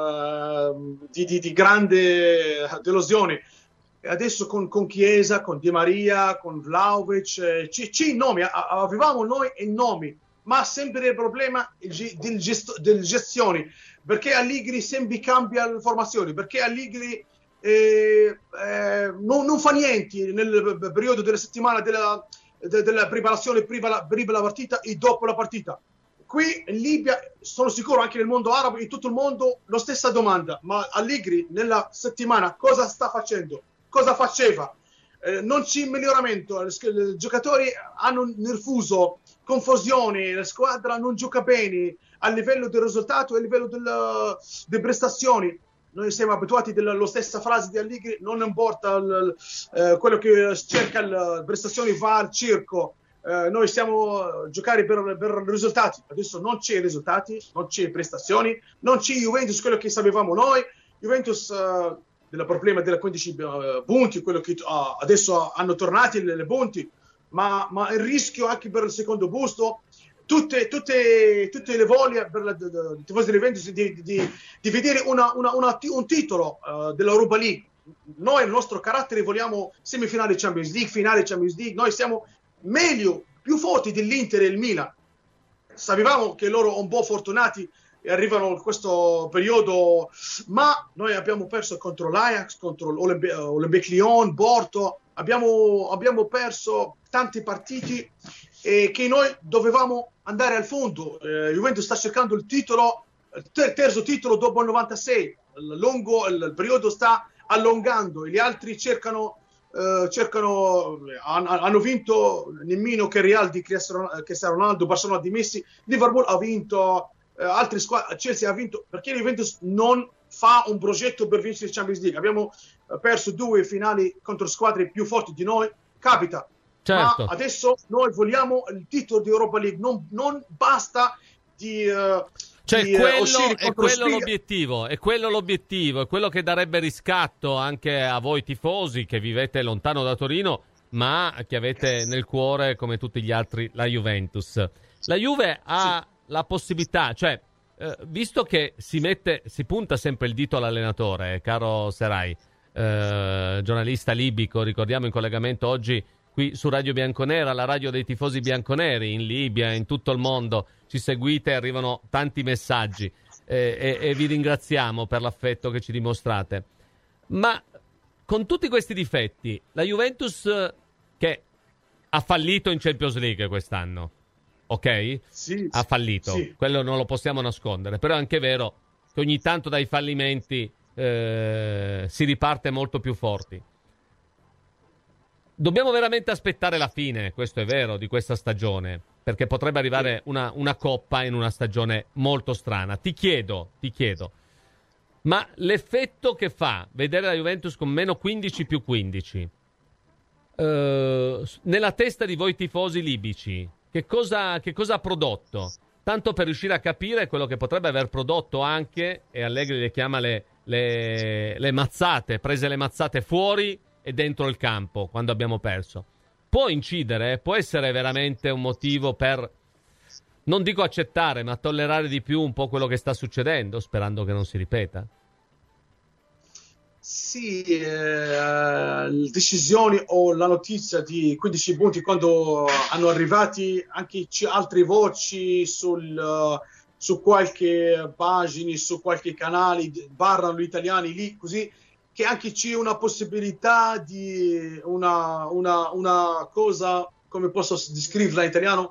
di grande delusione. E adesso con Chiesa, con Di Maria, con Vlahovic, ci nomi, avevamo noi i nomi, ma sempre il problema delle gestioni, perché Allegri sempre cambia le formazioni, perché Allegri non fa niente nel periodo della settimana della preparazione prima la partita e dopo la partita. Qui in Libia, sono sicuro anche nel mondo arabo, in tutto il mondo, la stessa domanda, ma Allegri nella settimana cosa sta facendo? Cosa faceva? non c'è miglioramento, i giocatori hanno nervoso, confusione, la squadra non gioca bene a livello del risultato e a livello delle prestazioni. Noi siamo abituati alla stessa frase di Allegri: non importa quello che cerca le prestazioni, va al circo. Noi stiamo a giocare per risultati. Adesso non c'è risultati, non c'è prestazioni, non c'è Juventus, quello che sapevamo noi. Juventus del problema della 15 punti, quello che adesso hanno tornati le punti, ma il rischio anche per il secondo posto, tutte le voglie per i tifosi di Juventus di vedere un titolo dell'Europa League. Noi, il nostro carattere, vogliamo semifinale Champions League, finale Champions League. Noi siamo meglio, più forti dell'Inter e il Milan. Sapevamo che loro un po' fortunati arrivano in questo periodo, ma noi abbiamo perso contro l'Ajax, contro l'Olympique Lyon, Porto, abbiamo perso tanti partiti che noi dovevamo andare al fondo. Juventus sta cercando il titolo, il terzo titolo dopo il 96, il periodo sta allungando e gli altri hanno vinto nemmeno che Real di Cristiano Ronaldo, Barcellona di Messi, Liverpool ha vinto, altre squadre, Chelsea ha vinto, perché Juventus non fa un progetto per vincere il Champions League. Abbiamo perso 2 finali contro squadre più forti di noi, capita. Certo. Ma adesso noi vogliamo il titolo di Europa League, non basta di è quello l'obiettivo, è quello che darebbe riscatto anche a voi tifosi che vivete lontano da Torino, ma che avete nel cuore, come tutti gli altri, la Juventus. La Juve ha la possibilità, cioè visto che si punta sempre il dito all'allenatore, caro Serai, giornalista libico, ricordiamo in collegamento oggi qui su Radio Bianconera, la radio dei tifosi bianconeri in Libia, in tutto il mondo. Ci seguite, arrivano tanti messaggi e vi ringraziamo per l'affetto che ci dimostrate. Ma con tutti questi difetti, la Juventus che ha fallito in Champions League quest'anno, ok? Sì, ha fallito, sì. Quello non lo possiamo nascondere, però è anche vero che ogni tanto dai fallimenti si riparte molto più forti. Dobbiamo veramente aspettare la fine, questo è vero, di questa stagione, perché potrebbe arrivare una coppa in una stagione molto strana. Ti chiedo, ma l'effetto che fa vedere la Juventus con meno 15 più 15 nella testa di voi tifosi libici, che cosa ha prodotto? Tanto per riuscire a capire quello che potrebbe aver prodotto anche, e Allegri le chiama le mazzate, prese le mazzate fuori e dentro il campo quando abbiamo perso. Può incidere, può essere veramente un motivo per, non dico accettare, ma tollerare di più un po' quello che sta succedendo, sperando che non si ripeta? Sì, le decisioni o la notizia di 15 punti, quando hanno arrivati anche altre voci su qualche pagina, su qualche canale, parlano gli italiani lì, così che anche c'è una possibilità di una cosa, come posso descriverla in italiano,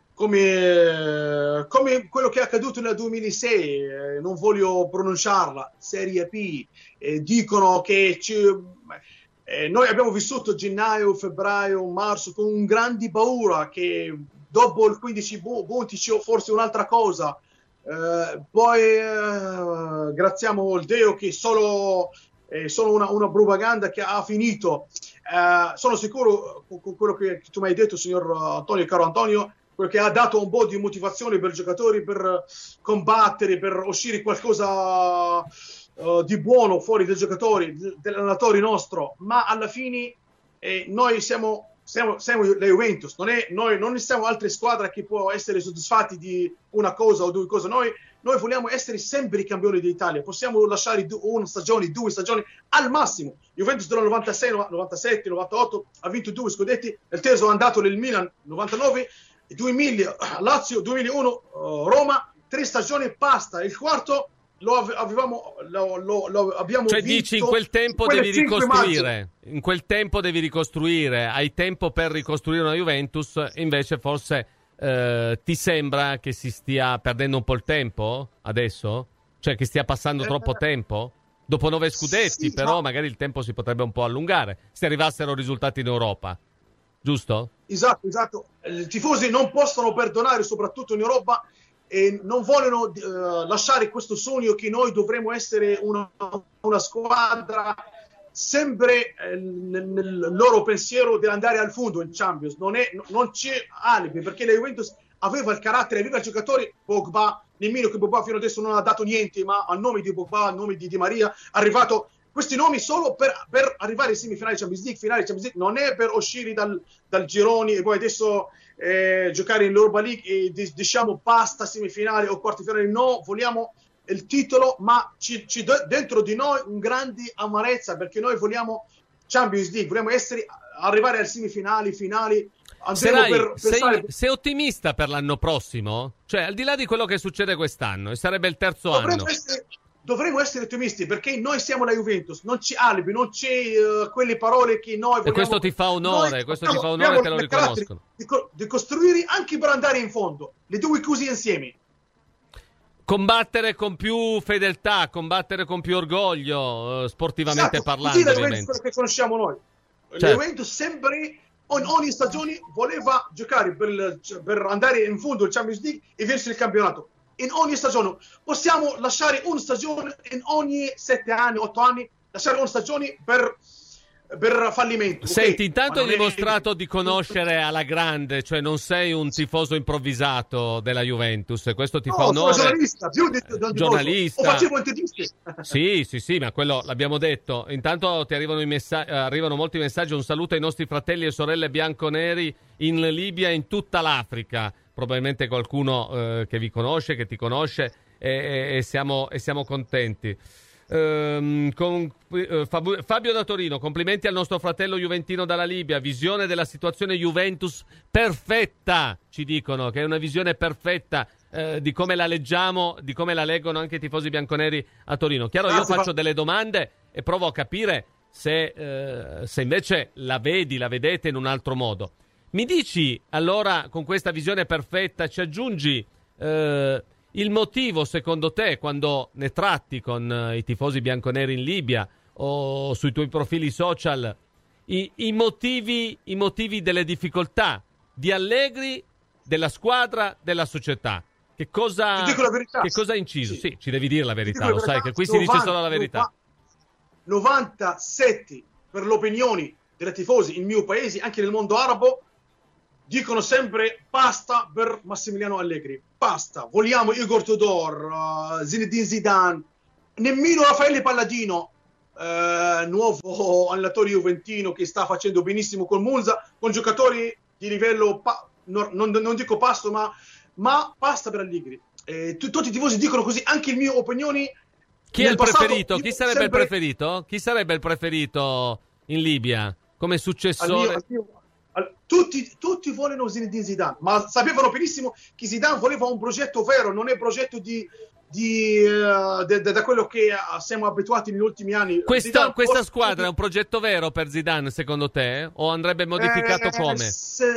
come quello che è accaduto nel 2006, non voglio pronunciarla, Serie P, dicono che noi abbiamo vissuto gennaio, febbraio, marzo con un grande paura che dopo il 15 punti c'è forse un'altra cosa, poi graziamo il Dio che solo una propaganda che ha finito. Sono sicuro con quello che tu mi hai detto, signor Antonio, caro Antonio, quello che ha dato un po' di motivazione per i giocatori per combattere, per uscire qualcosa di buono fuori dai giocatori, degli allenatori nostro, ma alla fine noi siamo la Juventus, noi non siamo altre squadre che può essere soddisfatti di una cosa o 2 cose. Noi vogliamo essere sempre i campioni d'Italia, possiamo lasciare una stagione, 2 stagioni al massimo. Juventus del 96, 97, 98 ha vinto 2 scudetti, il terzo è andato nel Milan 99, 2000 Lazio, 2001 Roma, 3 stagioni basta, il quarto abbiamo cioè vinto. Dici in quel tempo devi ricostruire, in quel tempo devi ricostruire, hai tempo per ricostruire una Juventus, invece forse ti sembra che si stia perdendo un po' il tempo adesso? Cioè che stia passando troppo tempo? Dopo 9 scudetti, sì, però magari il tempo si potrebbe un po' allungare se arrivassero risultati in Europa, giusto? Esatto. I tifosi non possono perdonare, soprattutto in Europa, e non vogliono lasciare questo sogno che noi dovremo essere una squadra sempre nel loro pensiero di andare al fondo in Champions. Non c'è alibi, perché la Juventus aveva il carattere, aveva i giocatori. Pogba, nemmeno che Pogba fino adesso non ha dato niente, ma al nome di Pogba, al nome di Di Maria, è arrivato questi nomi solo per arrivare ai semifinali Champions League, finale Champions League, non è per uscire dal gironi e poi adesso giocare in l'Europa League e diciamo basta semifinali o quarti finali. No, vogliamo il titolo, ma dentro di noi un grande amarezza, perché noi vogliamo Champions League, vogliamo arrivare alle semifinali, finali. Sei ottimista per l'anno prossimo? Cioè, al di là di quello che succede quest'anno, e sarebbe il terzo anno. Dovremmo essere ottimisti, perché noi siamo la Juventus, non c'è alibi, non c'è quelle parole che noi vogliamo. E questo ti fa onore, che lo riconoscono. Di costruire anche per andare in fondo, le due cose insieme. Combattere con più fedeltà, combattere con più orgoglio, sportivamente parlando, così ovviamente. Quello che conosciamo noi. Certo. La Juventus sempre, in ogni stagione, voleva giocare per andare in fondo al Champions League e vincere il campionato. In ogni stagione possiamo lasciare una stagione in ogni 7 anni, 8 anni, lasciare una stagione per fallimento. Senti, okay? Intanto hai dimostrato di conoscere alla grande, cioè non sei un tifoso improvvisato della Juventus, questo ti fa onore. Sono giornalista, più di giornalista. O facevo interviste. Sì, ma quello l'abbiamo detto. Intanto ti arrivano molti messaggi, un saluto ai nostri fratelli e sorelle bianconeri in Libia e in tutta l'Africa. Probabilmente qualcuno che vi conosce, che ti conosce, e siamo contenti. Fabio da Torino, complimenti al nostro fratello juventino dalla Libia, visione della situazione Juventus perfetta, ci dicono che è una visione perfetta di come la leggiamo, di come la leggono anche i tifosi bianconeri a Torino. Chiaro, io faccio delle domande e provo a capire se invece la vedete in un altro modo. Mi dici allora, con questa visione perfetta, ci aggiungi il motivo, secondo te, quando ne tratti con i tifosi bianconeri in Libia o sui tuoi profili social, i motivi delle difficoltà di Allegri, della squadra, della società? Che cosa ha inciso? Sì, ci devi dire la verità, lo sai che qui si dice solo la verità. 97 per le opinioni dei tifosi in mio paese, anche nel mondo arabo, dicono sempre basta per Massimiliano Allegri, basta, vogliamo Igor Tudor, Zinedine Zidane, nemmeno Raffaele Palladino, nuovo allenatore juventino che sta facendo benissimo con Monza, con giocatori di livello non dico passo, ma basta per Allegri. Tutti i tifosi dicono così, anche le mie opinioni. Chi è il preferito? Chi sarebbe il preferito? Chi sarebbe il preferito in Libia come successore? Tutti vogliono Zinedine Zidane, ma sapevano benissimo che Zidane voleva un progetto vero, non è un progetto da quello che siamo abituati negli ultimi anni. Questa squadra è un progetto vero per Zidane, secondo te? O andrebbe modificato come?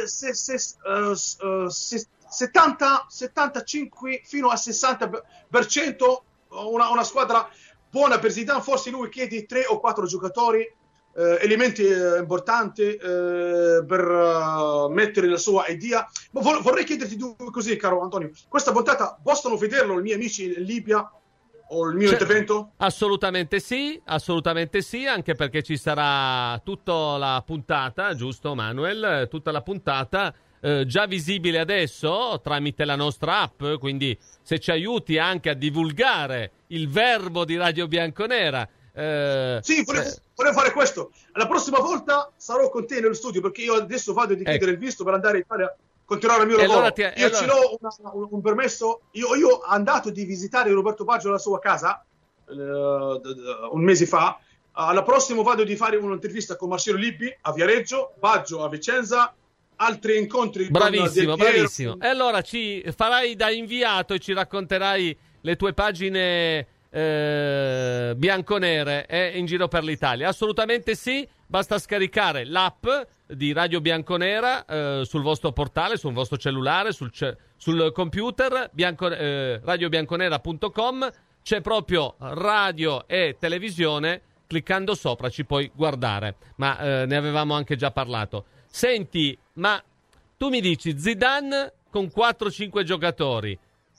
75 fino al 60% una squadra buona per Zidane. Forse lui chiede 3 o 4 giocatori, elementi importanti per mettere la sua idea. Ma vorrei chiederti due così, caro Antonio, questa puntata possono vederlo i miei amici in Libia o il mio intervento? Assolutamente sì, anche perché ci sarà tutta la puntata, giusto Manuel? Tutta la puntata già visibile adesso tramite la nostra app, quindi se ci aiuti anche a divulgare il verbo di Radio Bianconera. Sì, volevo fare questo. La prossima volta sarò con te nello studio, perché io adesso vado a chiedere il visto per andare in Italia, continuare il mio lavoro. Io ce l'ho un permesso. Io ho andato di visitare Roberto Baggio alla sua casa un mese fa. Alla prossima vado di fare un'intervista con Marcello Lippi a Viareggio, Baggio a Vicenza, altri incontri. Bravissimo. E allora ci farai da inviato e ci racconterai le tue pagine bianconere in giro per l'Italia. Assolutamente sì, basta scaricare l'app di Radio Bianconera sul vostro portale, sul vostro cellulare, sul computer, radiobianconera.com, c'è proprio radio e televisione, cliccando sopra ci puoi guardare, ma ne avevamo anche già parlato. Senti, ma tu mi dici Zidane con 4-5 giocatori,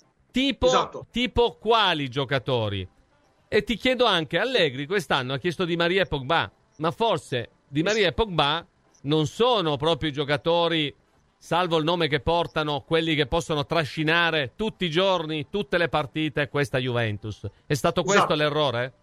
tipo quali giocatori? E ti chiedo anche, Allegri quest'anno ha chiesto Di Maria e Pogba, ma forse Di Maria e Pogba non sono proprio i giocatori, salvo il nome che portano, quelli che possono trascinare tutti i giorni, tutte le partite questa Juventus. È stato questo l'errore?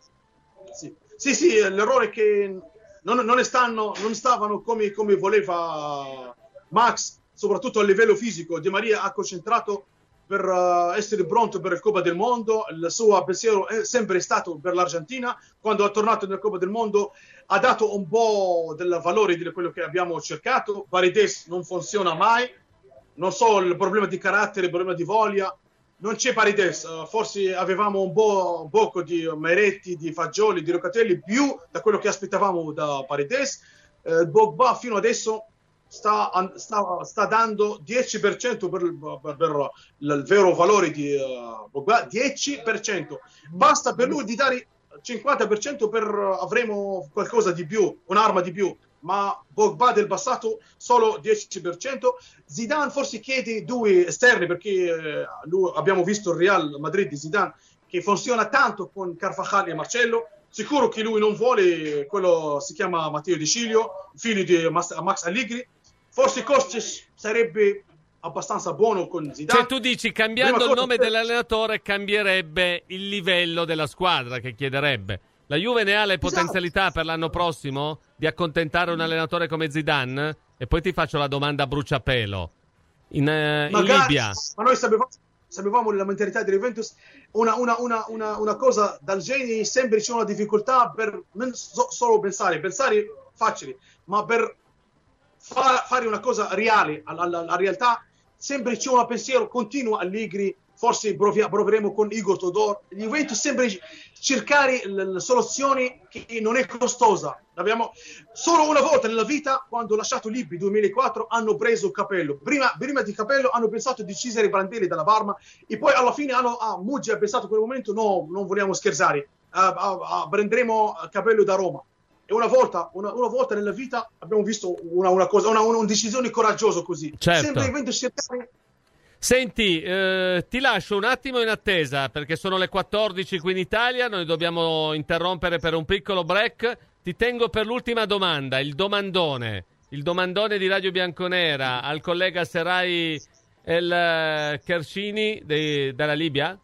Sì, l'errore è che non stavano come voleva Max, soprattutto a livello fisico. Di Maria ha concentrato per essere pronto per il Coppa del Mondo. Il suo pensiero è sempre stato per l'Argentina. Quando è tornato nel Coppa del Mondo ha dato un po' del valore di quello che abbiamo cercato. Paredes non funziona mai, non so, il problema di carattere, il problema di voglia. Non c'è Paredes, forse avevamo un poco di Meretti, di Fagioli, di Locatelli, più da quello che aspettavamo da Paredes. Pogba fino adesso sta dando 10% per il vero valore di Pogba, 10%. Basta per lui di dare 50% avremo qualcosa di più, un'arma di più. Ma Pogba del passato solo 10%. Zidane forse chiede due esterni, perché abbiamo visto il Real Madrid di Zidane che funziona tanto con Carvajal e Marcello. Sicuro che lui non vuole, quello si chiama Matteo Di Cilio, figlio di Max Allegri. Forse Kostic sarebbe abbastanza buono con Zidane. Cioè tu dici, cambiando il nome dell'allenatore cambierebbe il livello della squadra, che chiederebbe. La Juve ne ha le potenzialità per l'anno prossimo di accontentare un allenatore come Zidane? E poi ti faccio la domanda a bruciapelo. In Libia. Ma noi sapevamo la mentalità di Juventus, una cosa dal genere, sempre c'è una difficoltà per non solo pensare facili, ma per fare una cosa reale, alla realtà, sempre c'è un pensiero continuo Allegri. Forse proveremo con Igor Tudor. Il Juventus sempre cercare le soluzioni che non è costosa. Abbiamo solo una volta nella vita, quando ho lasciato Libri 2004, hanno preso Capello. Prima di Capello hanno pensato di Cesare Prandelli dalla Parma, e poi alla fine Muggi ha pensato in quel momento no, non vogliamo scherzare, prenderemo Capello da Roma. E una volta nella vita abbiamo visto una cosa, una decisione coraggiosa così. Certo. Sempre Juventus cercare. Senti, ti lascio un attimo in attesa, perché sono le 14 qui in Italia, noi dobbiamo interrompere per un piccolo break. Ti tengo per l'ultima domanda, il domandone di Radio Bianconera al collega Serai El Kershini dalla Libia?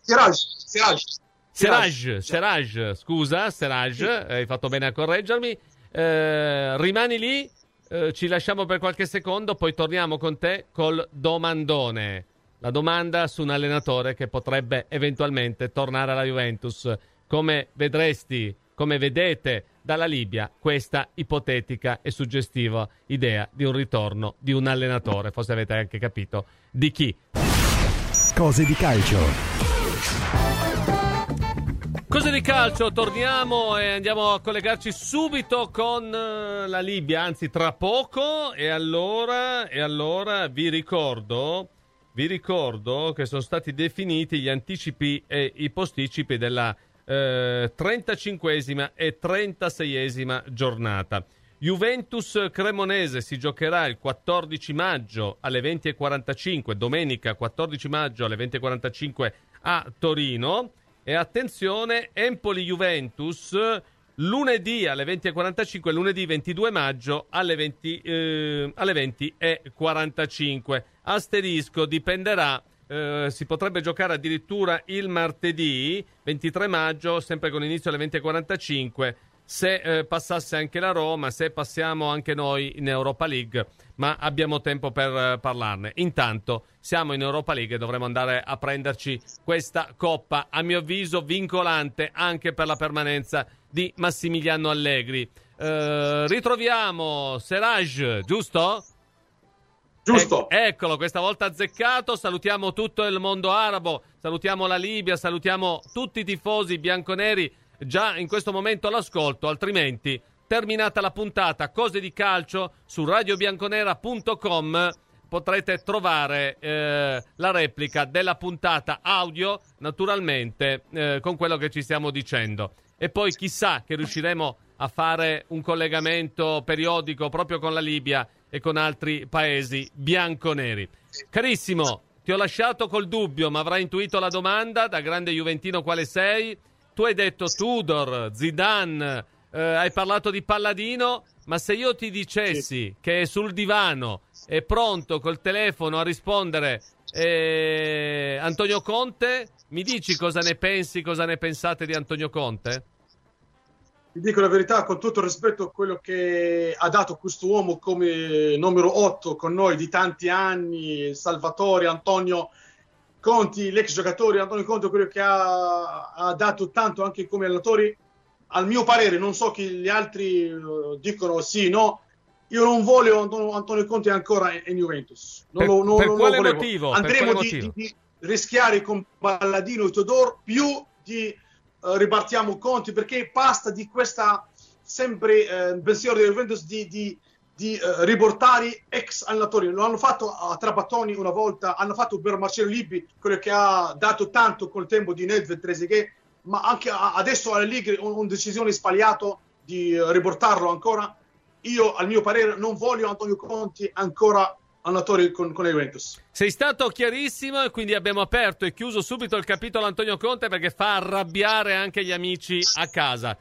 Seraj, scusa, hai fatto bene a correggermi. Rimani lì, ci lasciamo per qualche secondo, poi torniamo con te col domandone. La domanda su un allenatore che potrebbe eventualmente tornare alla Juventus. Come vedete dalla Libia questa ipotetica e suggestiva idea di un ritorno di un allenatore? Forse avete anche capito di chi. Cose di calcio. Cose di calcio, torniamo e andiamo a collegarci subito con la Libia, anzi tra poco. E allora vi ricordo che sono stati definiti gli anticipi e i posticipi della 35esima e 36esima giornata. Juventus Cremonese si giocherà il 14 maggio alle 20:45, domenica 14 maggio alle 20:45 a Torino. E attenzione, Empoli-Juventus lunedì alle 20:45, lunedì 22 maggio alle 20:45. Asterisco, dipenderà, si potrebbe giocare addirittura il martedì 23 maggio, sempre con inizio alle 20:45, se passasse anche la Roma, se passiamo anche noi in Europa League, ma abbiamo tempo per parlarne. Intanto siamo in Europa League e dovremo andare a prenderci questa coppa, a mio avviso vincolante anche per la permanenza di Massimiliano Allegri. Ritroviamo Seraj, giusto? Giusto. Eccolo, questa volta azzeccato. Salutiamo tutto il mondo arabo, salutiamo la Libia, salutiamo tutti i tifosi bianconeri già in questo momento all'ascolto, altrimenti terminata la puntata Cose di calcio su radiobianconera.com potrete trovare la replica della puntata audio, naturalmente con quello che ci stiamo dicendo. E poi chissà che riusciremo a fare un collegamento periodico proprio con la Libia e con altri paesi bianconeri. Carissimo, ti ho lasciato col dubbio, ma avrai intuito la domanda, da grande juventino quale sei. Tu hai detto Tudor, Zidane, hai parlato di Palladino, ma se io ti dicessi che è sul divano, è pronto col telefono a rispondere Antonio Conte, mi dici cosa ne pensi, cosa ne pensate di Antonio Conte? Ti dico la verità, con tutto il rispetto a quello che ha dato questo uomo come numero 8 con noi di tanti anni, Salvatore, Antonio Conte, l'ex giocatore Antonio Conte, quello che ha dato tanto anche come allenatore, al mio parere, non so che gli altri dicono sì, no, io non voglio Antonio Conte ancora in Juventus. Per quale motivo? Andremo di rischiare con Palladino e Todor più di ripartiamo Conte, perché basta di questa sempre pensiero di Juventus di riportare ex allenatori. Lo hanno fatto a Trapattoni una volta, hanno fatto per Marcello Lippi, quello che ha dato tanto col tempo di Nedved, Trezeguet, ma anche adesso alla Liga una decisione sbagliata di riportarlo ancora. Io, al mio parere, non voglio Antonio Conte ancora allenatore con la Juventus. Sei stato chiarissimo e quindi abbiamo aperto e chiuso subito il capitolo Antonio Conte, perché fa arrabbiare anche gli amici a casa.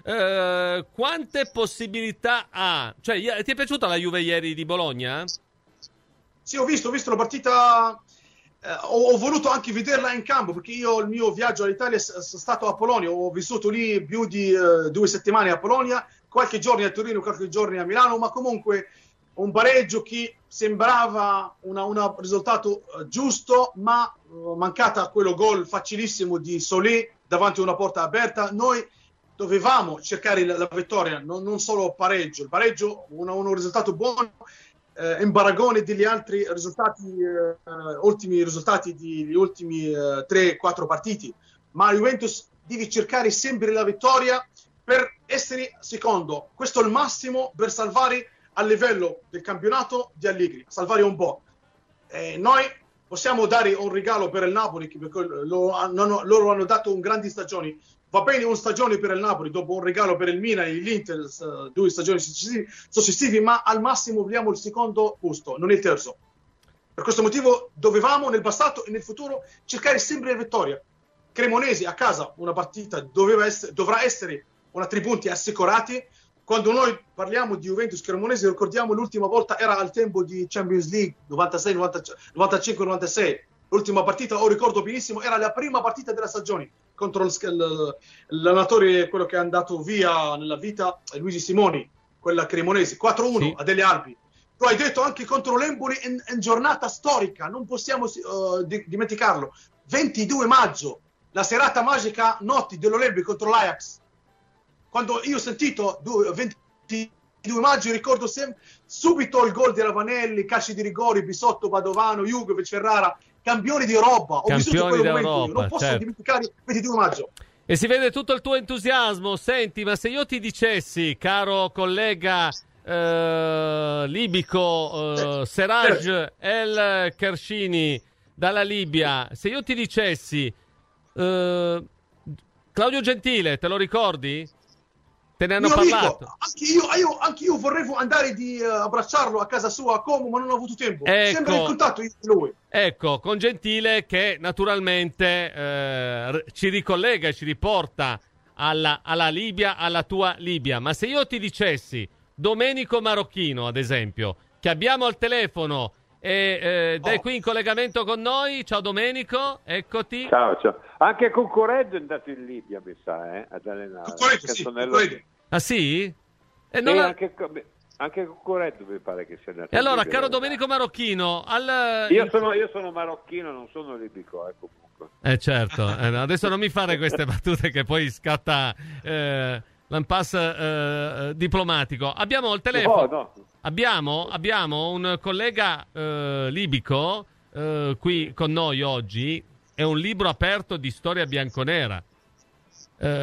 Quante possibilità ha? Cioè, ti è piaciuta la Juve ieri di Bologna? Sì, ho visto la partita. Ho voluto anche vederla in campo, perché io il mio viaggio all'Italia sono stato a Polonia, ho vissuto lì più di 2 settimane a Polonia, qualche giorno a Torino, qualche giorno a Milano, ma comunque un pareggio che sembrava un risultato giusto, ma mancata quello gol facilissimo di Solé davanti a una porta aperta. Noi dovevamo cercare la vittoria, non solo pareggio. Il pareggio un risultato buono in paragone degli altri risultati, ultimi risultati degli ultimi 3-4 partiti, ma Juventus deve cercare sempre la vittoria per essere secondo. Questo è il massimo per salvare a livello del campionato di Allegri, salvare un po'. Noi possiamo dare un regalo per il Napoli, perché loro hanno dato un grandi stagioni. Va bene una stagione per il Napoli, dopo un regalo per il Milan e l'Inter, 2 stagioni successive, ma al massimo vogliamo il secondo posto, non il terzo. Per questo motivo dovevamo nel passato e nel futuro cercare sempre la vittoria. Cremonese a casa, una partita dovrà essere una 3 punti assicurati. Quando noi parliamo di Juventus Cremonese, ricordiamo l'ultima volta era al tempo di Champions League 96, 95, 96. L'ultima partita, ricordo benissimo, era la prima partita della stagione contro l'allenatore, quello che è andato via nella vita, Luigi Simoni, quella Cremonese, 4-1 sì, a Delle Alpi. Tu hai detto anche contro l'Empoli in giornata storica, non possiamo dimenticarlo. 22 maggio, la serata magica notte dell'Olimpico contro l'Ajax. Quando io ho sentito 22 maggio, ricordo subito il gol di Ravanelli, calci di rigori, Bisotto, Padovano, Jugovic, Ferrara, campioni di Europa. Ho vissuto quel momento, non posso dimenticare il 22 maggio. E si vede tutto il tuo entusiasmo. Senti, ma se io ti dicessi, caro collega libico Seraj El Kershini dalla Libia, se io ti dicessi Claudio Gentile, te lo ricordi? Te ne hanno parlato? Anche io vorrei andare di abbracciarlo a casa sua a Como, ma non ho avuto tempo. Sempre in contatto io con lui. Ecco, con Gentile che naturalmente ci ricollega e ci riporta alla Libia, alla tua Libia. Ma se io ti dicessi Domenico Marocchino, ad esempio, che abbiamo al telefono e è qui in collegamento con noi. Ciao Domenico, eccoti. Ciao. Anche Cuccureddu è andato in Libia, mi sa, ad allenare. Cuccureddu. Ah sì? Anche Cuccureddu mi pare che sia andato. E allora, caro Domenico Marocchino, io sono marocchino, non sono libico, comunque. Certo, adesso non mi fare queste battute che poi scatta l'impasse diplomatico. Abbiamo il telefono. No. Abbiamo un collega libico qui con noi oggi. È un libro aperto di storia bianconera.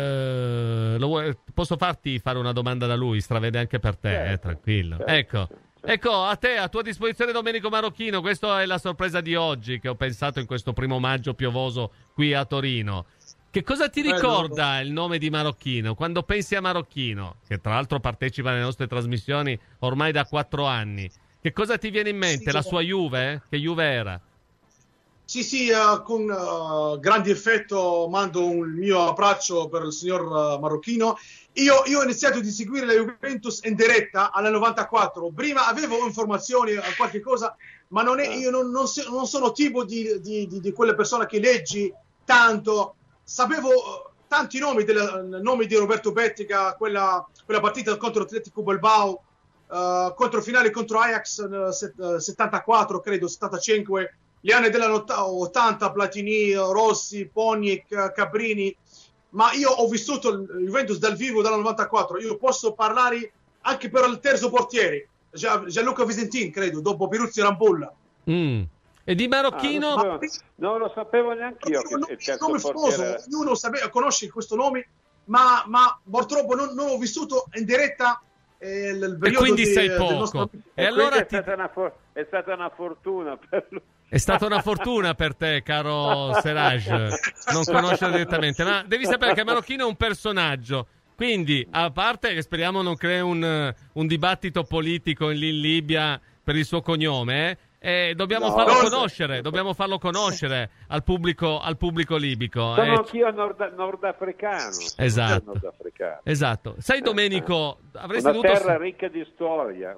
Posso farti fare una domanda da lui? Stravede anche per te, certo, tranquillo. Certo, ecco, Ecco, a te, a tua disposizione Domenico Marocchino, questa è la sorpresa di oggi che ho pensato in questo primo maggio piovoso qui a Torino. Che cosa ti ricorda il nome di Marocchino? Quando pensi a Marocchino, che tra l'altro partecipa alle nostre trasmissioni ormai da 4 anni, che cosa ti viene in mente? Sì, la sua Juve? Che Juve era? Sì, con grande effetto mando il mio abbraccio per il signor Marocchino. Io ho iniziato a seguire la Juventus in diretta alla 94. Prima avevo informazioni, qualche cosa, ma io non sono tipo di quelle persone che leggi tanto. Sapevo tanti nomi, nomi di Roberto Bettica, quella partita contro Atletico Bilbao, contro finale contro Ajax 74, credo, 75, gli anni dell'80, Platini, Rossi, Poniek, Cabrini, ma io ho vissuto il Juventus dal vivo dal 94, io posso parlare anche per il terzo portiere, Gianluca Visentin, credo, dopo Piruzzi e Rambulla. E di Marocchino? Non lo sapevo neanche io. Ognuno conosce questo nome, ma purtroppo non ho vissuto in diretta il periodo. E quindi sei poco. E allora è stata una fortuna per lui. È stata una fortuna per te, caro Seraj, non conoscerlo direttamente. Ma devi sapere che Marocchino è un personaggio. Quindi, a parte che speriamo non crei un dibattito politico in Libia per il suo cognome, dobbiamo farlo conoscere al pubblico libico. Sono anch'io nordafricano. Esatto. Sai, Domenico, avresti una terra ricca di storia.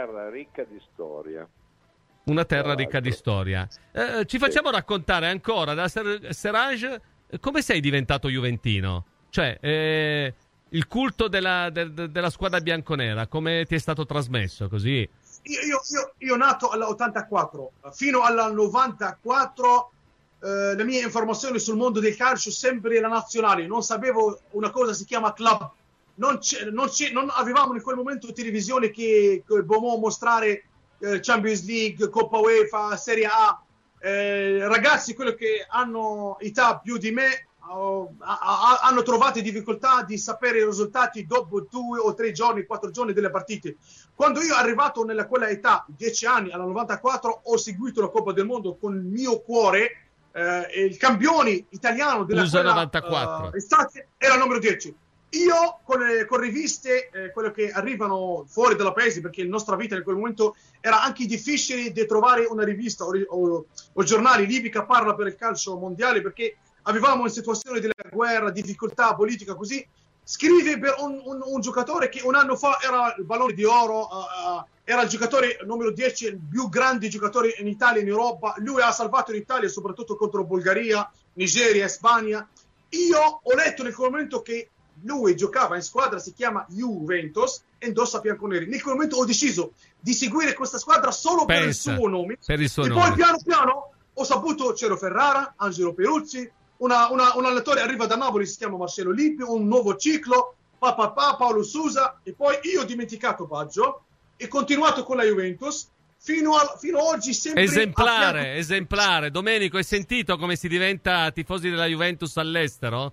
Una terra ricca di storia. Ci facciamo raccontare ancora da Seraj come sei diventato juventino? Cioè, il culto della squadra bianconera, come ti è stato trasmesso così? Io nato all'84, fino al 94 le mie informazioni sul mondo del calcio sempre la nazionale, non sapevo una cosa si chiama club, non avevamo in quel momento televisione che potevamo mostrare Champions League, Coppa UEFA, Serie A, ragazzi quelli che hanno età più di me hanno trovato difficoltà di sapere i risultati dopo 2 o 3 giorni, 4 giorni delle partite. Quando io arrivato nella quella età, 10 anni, alla 94, ho seguito la Coppa del Mondo con il mio cuore, il campione italiano della USA 94 estate era il numero 10. Io con riviste, quello che arrivano fuori dalla paese, perché la nostra vita in quel momento era anche difficile di trovare una rivista o giornali libica parla per il calcio mondiale, perché avevamo in situazione di guerra, difficoltà politica, così. Scrive per un giocatore che un anno fa era il Ballone d'Oro, era il giocatore numero 10, il più grande giocatore in Italia, in Europa. Lui ha salvato l'Italia soprattutto contro Bulgaria, Nigeria, Spagna. Io ho letto nel momento che lui giocava in squadra, si chiama Juventus, e indossa bianconeri. In quel momento ho deciso di seguire questa squadra solo per il suo nome. Poi piano piano ho saputo c'era Ferrara, Angelo Peruzzi, un allenatore arriva da Napoli, si chiama Marcello Lippi, un nuovo ciclo, Paolo Sousa, e poi io ho dimenticato Baggio e continuato con la Juventus fino a oggi sempre esemplare. Domenico, hai sentito come si diventa tifosi della Juventus all'estero?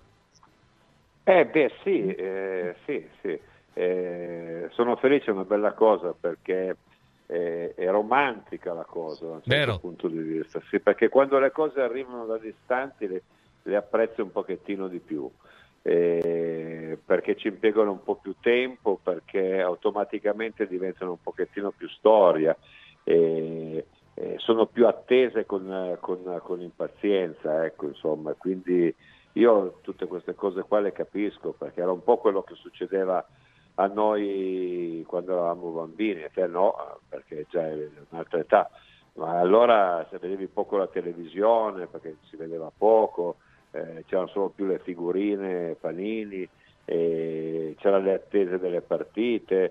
Sì. Sono felice, è una bella cosa perché è romantica la cosa da un certo punto di vista, sì, perché quando le cose arrivano da distanti le apprezzo un pochettino di più, perché ci impiegano un po' più tempo, perché automaticamente diventano un pochettino più storia, sono più attese con impazienza, ecco, insomma. Quindi io tutte queste cose qua le capisco, perché era un po' quello che succedeva a noi quando eravamo bambini, a te no, perché già è un'altra età, ma allora se vedevi poco la televisione, perché si vedeva poco, c'erano solo più le figurine, panini, c'erano le attese delle partite,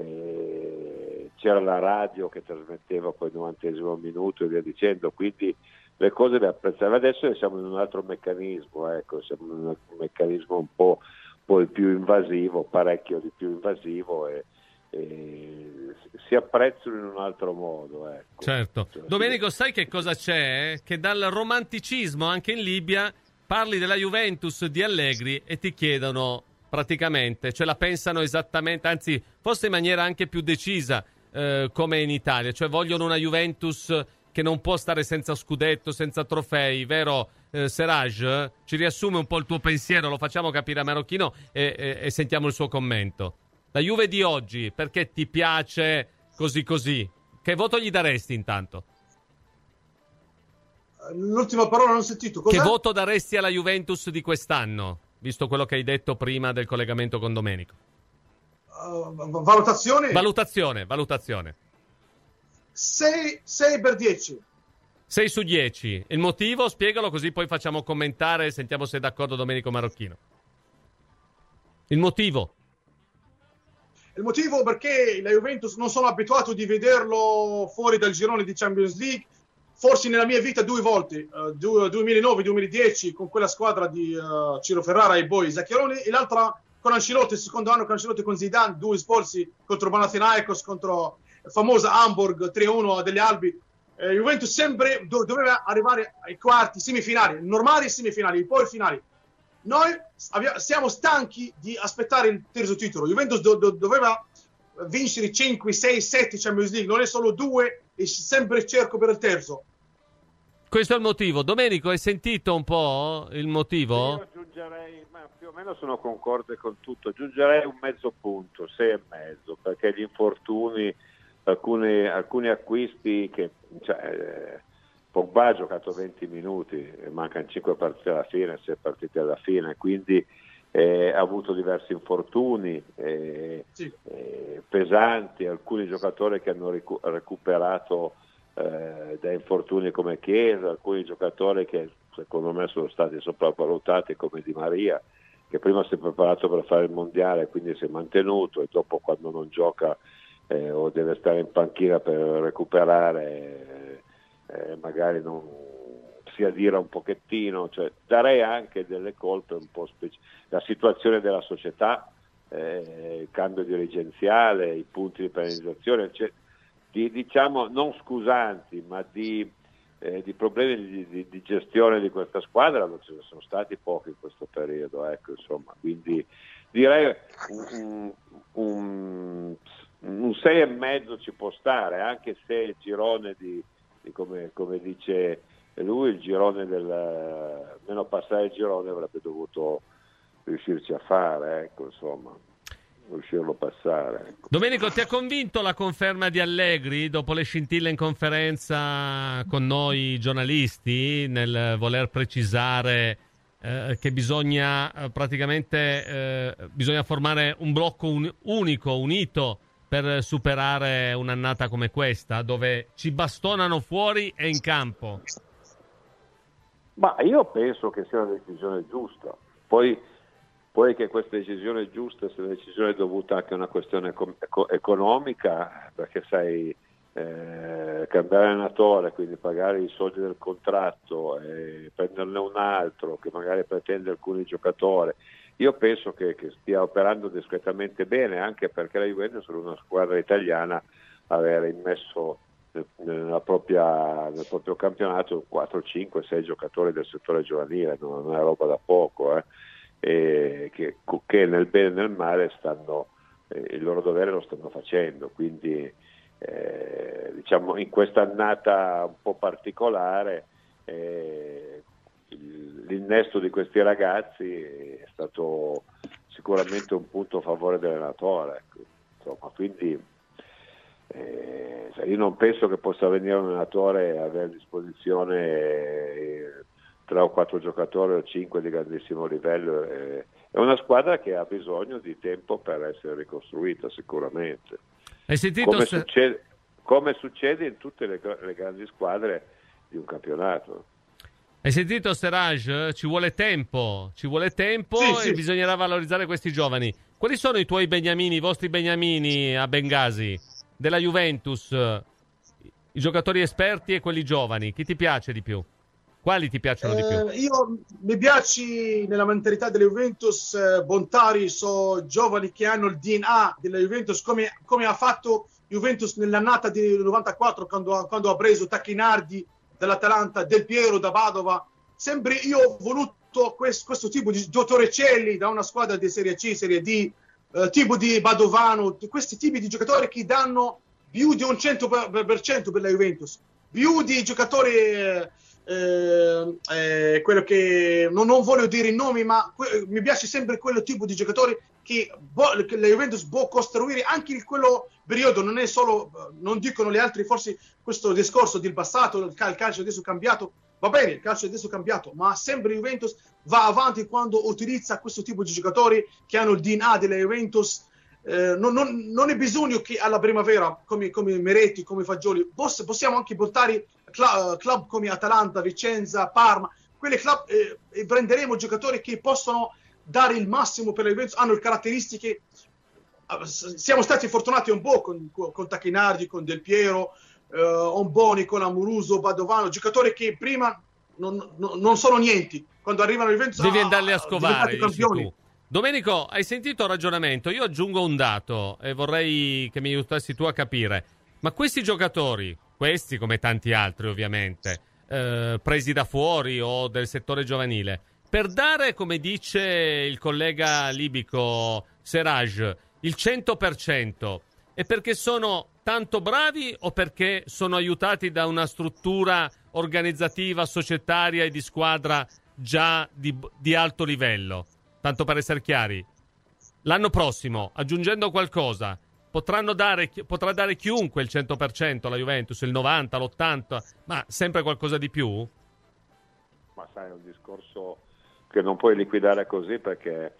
c'era la radio che trasmetteva poi il 90° minuto e via dicendo, quindi le cose le apprezzavo. Adesso siamo in un altro meccanismo, ecco, siamo in un meccanismo un po' più invasivo, parecchio di più invasivo, e si apprezzano in un altro modo, ecco. Certo. Domenico, sai che cosa c'è? Che dal romanticismo anche in Libia parli della Juventus di Allegri e ti chiedono praticamente, cioè la pensano esattamente, anzi forse in maniera anche più decisa come in Italia, cioè vogliono una Juventus che non può stare senza scudetto, senza trofei, vero Seraj? Ci riassume un po' il tuo pensiero, lo facciamo capire a Marocchino e sentiamo il suo commento. La Juve di oggi, perché ti piace così? Che voto gli daresti intanto? L'ultima parola non ho sentito. Cos'è? Che voto daresti alla Juventus di quest'anno, visto quello che hai detto prima del collegamento con Domenico? Valutazione? Valutazione. 6 per 10. 6 su 10. Il motivo? Spiegalo così poi facciamo commentare e sentiamo se è d'accordo Domenico Marocchino. Il motivo? Il motivo perché la Juventus non sono abituato di vederlo fuori dal girone di Champions League. Forse nella mia vita 2 volte, 2009-2010 con quella squadra di Ciro Ferrara e poi Zaccheroni, e l'altra con Ancelotti, il secondo anno con Ancelotti con Zidane, 2 sforzi contro Panathinaikos, contro famosa Hamburg 3-1 delle Albi. Juventus sempre doveva arrivare ai quarti, semifinali, normali semifinali, poi finali. Noi siamo stanchi di aspettare il terzo titolo. Juventus doveva vincere 5, 6, 7 Champions League, non è solo 2 e sempre cerco per il terzo. Questo è il motivo. Domenico, hai sentito un po' il motivo? Io aggiungerei, ma più o meno sono concorde con tutto, aggiungerei un mezzo punto, 6,5, perché gli infortuni, alcuni acquisti che Pogba ha giocato 20 minuti, mancano 5 partite alla fine, 6 partite alla fine, quindi ha avuto diversi infortuni pesanti, alcuni giocatori che hanno recuperato da infortuni come Chiesa, alcuni giocatori che secondo me sono stati sopravvalutati come Di Maria, che prima si è preparato per fare il mondiale, quindi si è mantenuto, e dopo quando non gioca o deve stare in panchina per recuperare magari non si adira un pochettino, cioè darei anche delle colpe un po' la situazione della società, il cambio dirigenziale, i punti di penalizzazione, cioè, diciamo non scusanti, ma di problemi di gestione di questa squadra non ce ne sono stati pochi in questo periodo, ecco, insomma, quindi direi un 6,5 ci può stare, anche se il girone di come dice lui, il girone meno passare il girone avrebbe dovuto riuscirci a fare, ecco, insomma, riuscirlo a passare, ecco. Domenico, ti ha convinto la conferma di Allegri dopo le scintille in conferenza con noi giornalisti nel voler precisare che bisogna bisogna formare un blocco unico, unito, per superare un'annata come questa, dove ci bastonano fuori e in campo? Ma io penso che sia una decisione giusta. Poi che questa decisione giusta sia una decisione dovuta anche a una questione economica, perché sai, cambiare allenatore, quindi pagare i soldi del contratto e prenderne un altro che magari pretende alcuni giocatori, io penso che stia operando discretamente bene, anche perché la Juventus è una squadra italiana avere immesso nel proprio campionato 4, 5, 6 giocatori del settore giovanile, non è roba da poco, che nel bene e nel male il loro dovere lo stanno facendo, quindi diciamo in questa annata un po' particolare l'innesto di questi ragazzi è stato sicuramente un punto a favore dell'allenatore, ecco. Insomma, quindi io non penso che possa venire un allenatore e avere a disposizione 3 o 4 giocatori o 5 di grandissimo livello. È una squadra che ha bisogno di tempo per essere ricostruita, sicuramente. Hai sentito come succede in tutte le grandi squadre di un campionato. Hai sentito, Seraj? Ci vuole tempo sì. E bisognerà valorizzare questi giovani. Quali sono i tuoi beniamini, i vostri beniamini a Bengasi della Juventus? I giocatori esperti e quelli giovani. Chi ti piace di più? Quali ti piacciono di più? Io mi piace nella mentalità della Juventus Bontari, so giovani che hanno il DNA della Juventus, come ha fatto Juventus nell'annata del 94 quando ha preso Tacchinardi dall'Atalanta, Del Piero da Padova. Sempre io ho voluto questo tipo di Torricelli da una squadra di Serie C, Serie D, tipo di Badovano, questi tipi di giocatori che danno più di un 100% per la Juventus, più di giocatori, quello che non voglio dire i nomi, ma mi piace sempre quello tipo di giocatori che la Juventus può costruire anche in quello periodo. Non è solo, non dicono gli altri forse questo discorso del passato, il calcio adesso è cambiato, va bene, il calcio adesso è cambiato, ma sempre Juventus va avanti quando utilizza questo tipo di giocatori che hanno il DNA della Juventus. Non è bisogno che alla primavera come Meretti, come Fagioli, possiamo anche portare club come Atalanta, Vicenza, Parma, quelle club, e prenderemo giocatori che possono dare il massimo per la Juventus, hanno le caratteristiche. Siamo stati fortunati un po' con Tacchinardi, con Del Piero, Omboni, con Amoruso, Badovano, giocatori che prima non sono niente, quando arrivano alla Juventus devi andarli a scovare, campioni. tu. Domenico, hai sentito il ragionamento? Io aggiungo un dato e vorrei che mi aiutassi tu a capire. Ma questi giocatori, questi come tanti altri ovviamente, presi da fuori o del settore giovanile, per dare, come dice il collega libico Seraj, il 100%, è perché sono tanto bravi o perché sono aiutati da una struttura organizzativa, societaria e di squadra già di alto livello? Tanto per essere chiari, l'anno prossimo, aggiungendo qualcosa, potrà dare chiunque il 100% alla Juventus, il 90%, l'80%, ma sempre qualcosa di più? Ma sai, è un discorso che non puoi liquidare così, perché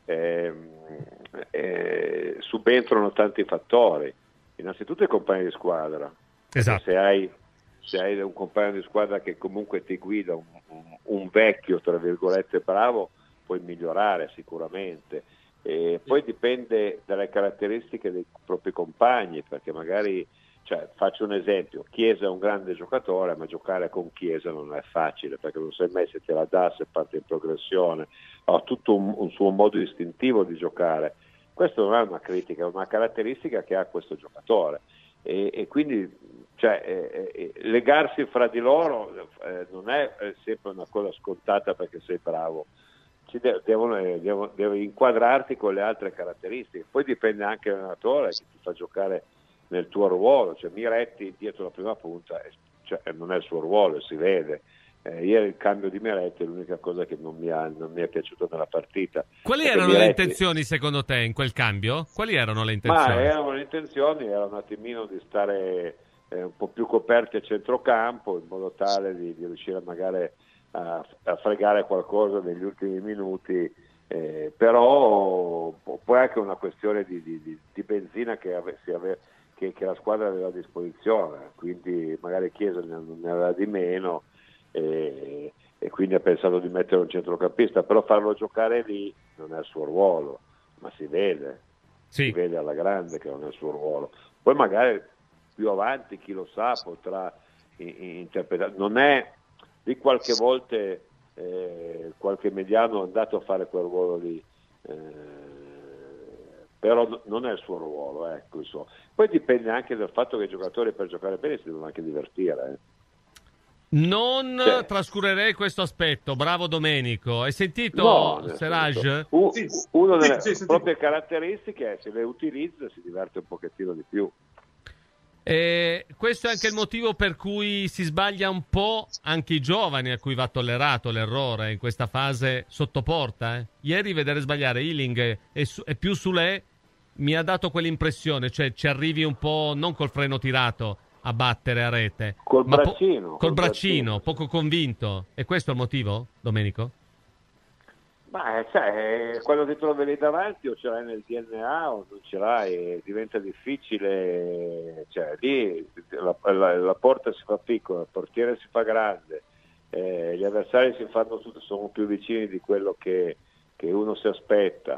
subentrano tanti fattori. Innanzitutto i compagni di squadra. Esatto. Se hai un compagno di squadra che comunque ti guida, un vecchio, tra virgolette, bravo, puoi migliorare sicuramente. E poi dipende dalle caratteristiche dei propri compagni, perché magari, faccio un esempio, Chiesa è un grande giocatore, ma giocare con Chiesa non è facile, perché non sai mai se te la dà, se parte in progressione, ha tutto un suo modo istintivo di giocare. Questo non è una critica, è una caratteristica che ha questo giocatore, e quindi legarsi fra di loro non è sempre una cosa scontata perché sei bravo. Devi inquadrarti con le altre caratteristiche. Poi dipende anche dall'allenatore che ti fa giocare nel tuo ruolo. Miretti dietro la prima punta, non è il suo ruolo, si vede. Ieri il cambio di Miretti è l'unica cosa che non mi è piaciuta nella partita. Quali erano le intenzioni secondo te in quel cambio? Quali erano le intenzioni? Le intenzioni erano un attimino di stare un po' più coperti a centrocampo, in modo tale di riuscire magari a fregare qualcosa negli ultimi minuti, però poi anche una questione di benzina che la squadra aveva a disposizione, quindi magari Chiesa ne aveva di meno, e quindi ha pensato di mettere un centrocampista, però farlo giocare lì non è il suo ruolo, ma si vede, si vede alla grande che non è il suo ruolo. Poi magari più avanti, chi lo sa, potrà interpretare. Non è di qualche volta qualche mediano è andato a fare quel ruolo lì, però non è il suo ruolo, ecco, insomma. Poi dipende anche dal fatto che i giocatori, per giocare bene, si devono anche divertire. Non trascurerei questo aspetto. Bravo Domenico. Hai sentito, Seraj? Una delle proprie caratteristiche è, se le utilizza, si diverte un pochettino di più. Questo è anche il motivo per cui si sbaglia un po' anche i giovani, a cui va tollerato l'errore in questa fase sotto porta. Ieri vedere sbagliare Ealing e più Soulé mi ha dato quell'impressione, cioè ci arrivi un po' non col freno tirato a battere a rete, col ma braccino, col braccino, poco convinto. E questo è il motivo, Domenico? Ma quando ti trovi lì davanti, o ce l'hai nel DNA o non ce l'hai, diventa difficile. Lì la porta si fa piccola, il portiere si fa grande, gli avversari sono più vicini di quello che uno si aspetta.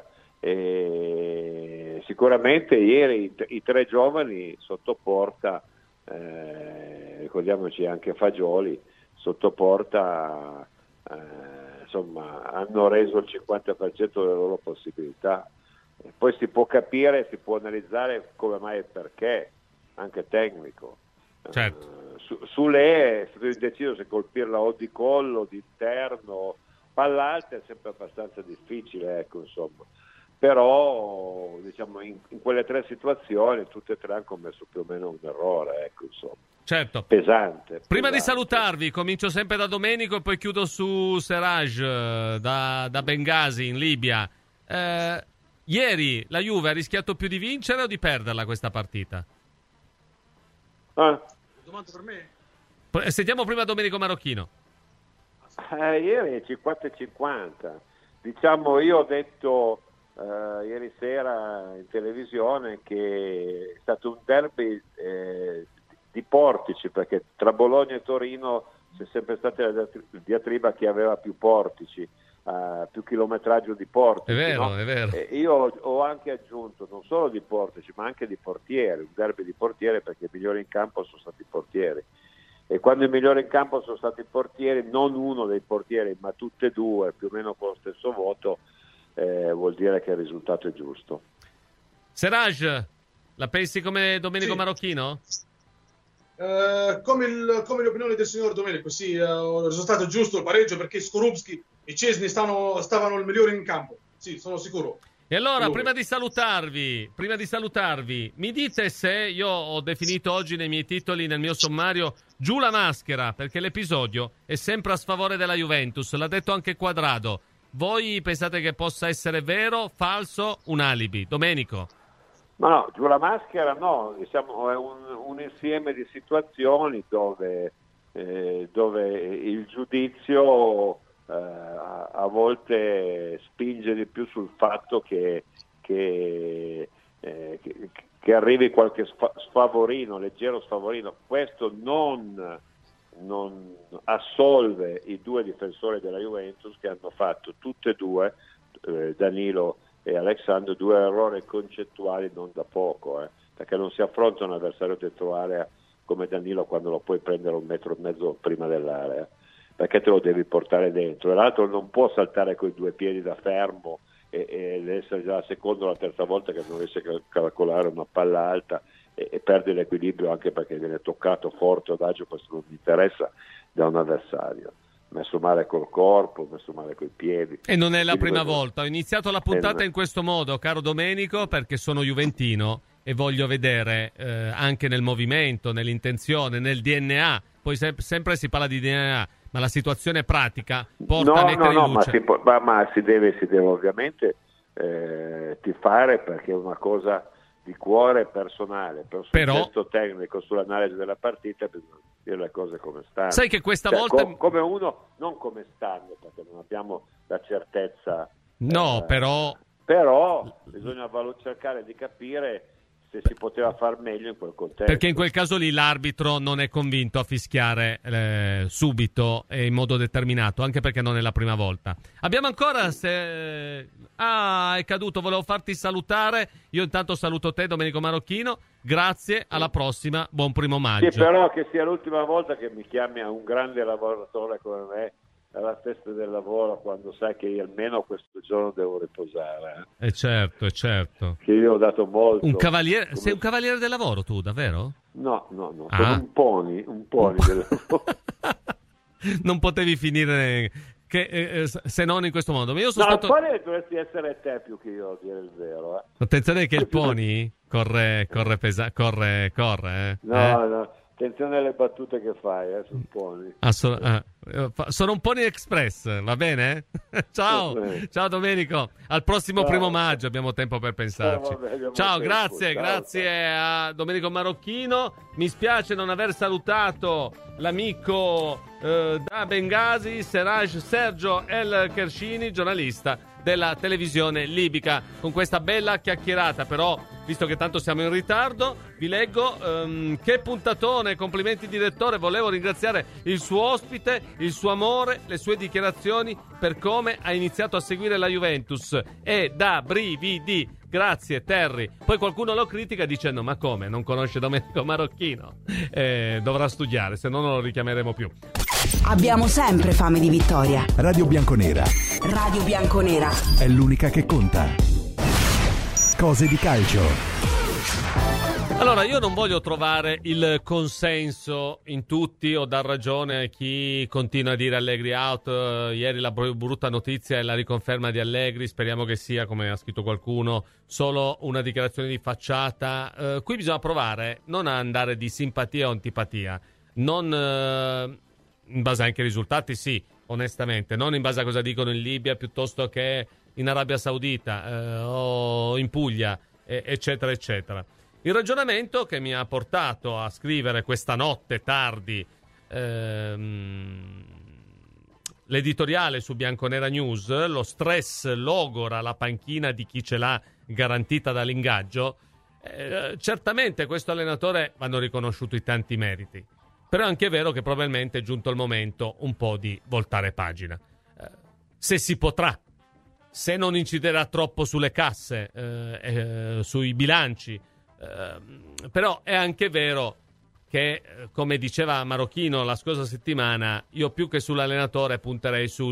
Sicuramente ieri i tre giovani sotto porta, ricordiamoci anche Fagioli, sotto porta, insomma, hanno reso il 50% delle loro possibilità. Poi si può capire, si può analizzare come mai e perché, anche tecnico. Certo. Soulé è stato indeciso se colpirla o di collo, di interno, palla alta è sempre abbastanza difficile, ecco, insomma. però diciamo in quelle 3 situazioni tutte e 3 hanno commesso più o meno un errore, ecco, insomma. Certo. Pesante. Prima di salutarvi, comincio sempre da Domenico e poi chiudo su Seraj da Bengasi in Libia. Ieri la Juve ha rischiato più di vincere o di perderla questa partita? Domanda per me? Sentiamo prima Domenico Marocchino. Ieri 50-50. Diciamo, io ho detto ieri sera in televisione che è stato un derby di portici, perché tra Bologna e Torino c'è sempre stata la diatriba chi aveva più portici, più chilometraggio di portici. È vero, no? È vero. Io ho anche aggiunto non solo di portici ma anche di portieri, un derby di portieri, perché i migliori in campo sono stati i portieri, e quando i migliori in campo sono stati i portieri, non uno dei portieri ma tutte e 2 più o meno con lo stesso voto, vuol dire che il risultato è giusto. Seraj, la pensi come Domenico Sì. Marocchino? Come l'opinione del signor Domenico, sì, il risultato giusto, il pareggio, perché Skorupski e Cesny stavano il migliore in campo, sì, sono sicuro. E allora, prima di salutarvi, mi dite se io ho definito oggi nei miei titoli, nel mio sommario, giù la maschera, perché l'episodio è sempre a sfavore della Juventus, l'ha detto anche Quadrado. Voi pensate che possa essere vero, falso, un alibi? Domenico? Ma no, giù la maschera no, diciamo è un insieme di situazioni dove il giudizio a volte spinge di più sul fatto che arrivi qualche sfavorino, leggero sfavorino. Questo non assolve i 2 difensori della Juventus, che hanno fatto tutte e 2, Danilo e Alexandro, 2 errori concettuali non da poco, perché non si affronta un avversario dentro area come Danilo quando lo puoi prendere 1,5 metri prima dell'area, perché te lo devi portare dentro, e l'altro non può saltare coi 2 piedi da fermo ed essere già la seconda o la terza volta che non riesce a calcolare una palla alta e perde l'equilibrio, anche perché viene toccato forte o adagio, questo non mi interessa, da un avversario. Messo male col corpo, messo male coi piedi. E non è la prima volta. Ho iniziato la puntata in questo modo, caro Domenico, perché sono juventino e voglio vedere anche nel movimento, nell'intenzione, nel DNA. Poi sempre si parla di DNA, ma la situazione pratica porta a mettere in luce. Ma si deve ovviamente tifare, perché è una cosa di cuore personale. Per un gesto tecnico sull'analisi della partita bisogna dire le cose come stanno. Sai che questa volta come uno, non come stanno, perché non abbiamo la certezza. No, però bisogna cercare di capire se si poteva far meglio in quel contesto. Perché in quel caso lì l'arbitro non è convinto a fischiare subito e in modo determinato, anche perché non è la prima volta. Abbiamo ancora è caduto, volevo farti salutare. Io intanto saluto te, Domenico Marocchino. Grazie, alla prossima, buon 1° maggio. Sì, però che sia l'ultima volta che mi chiami a un grande lavoratore come me alla festa del lavoro, quando sai che io almeno questo giorno devo riposare. Certo. Che io ho dato molto. Un cavaliere, sei un cavaliere del lavoro tu, davvero? No, sono un pony del lavoro. Non potevi finire se non in questo modo. Ma io sono il pony dovresti essere te più che io, a dire il vero. Attenzione che il pony corre. No. Attenzione alle battute che fai sul pony. Sono un pony express, va bene? Ciao Domenico, al prossimo 1° maggio, abbiamo tempo per pensarci. Ciao, grazie a Domenico Marocchino. Mi spiace non aver salutato l'amico da Bengasi, Sergio El Kershini, giornalista della televisione libica. Con questa bella chiacchierata, però, visto che tanto siamo in ritardo, vi leggo che puntatone, complimenti direttore. Volevo ringraziare il suo ospite, il suo amore, le sue dichiarazioni per come ha iniziato a seguire la Juventus. E da brividi. Grazie Terry. Poi qualcuno lo critica dicendo: ma come, non conosce Domenico Marocchino? Dovrà studiare, se no non lo richiameremo più. Abbiamo sempre fame di vittoria. Radio Bianconera. Radio Bianconera È l'unica che conta. Cose di calcio. Allora, io non voglio trovare il consenso in tutti o dar ragione a chi continua a dire Allegri out. Ieri la brutta notizia è la riconferma di Allegri. Speriamo che sia, come ha scritto qualcuno, solo una dichiarazione di facciata. Qui bisogna provare non a andare di simpatia o antipatia, non in base anche ai risultati, sì, onestamente, non in base a cosa dicono in Libia piuttosto che in Arabia Saudita o in Puglia, eccetera, eccetera. Il ragionamento che mi ha portato a scrivere questa notte tardi l'editoriale su Bianconera News, lo stress logora la panchina di chi ce l'ha garantita dall'ingaggio, certamente questo allenatore vanno riconosciuti tanti meriti, però è anche vero che probabilmente è giunto il momento un po' di voltare pagina, se si potrà, se non inciderà troppo sulle casse, sui bilanci. Però è anche vero che, come diceva Marocchino la scorsa settimana, io più che sull'allenatore punterei su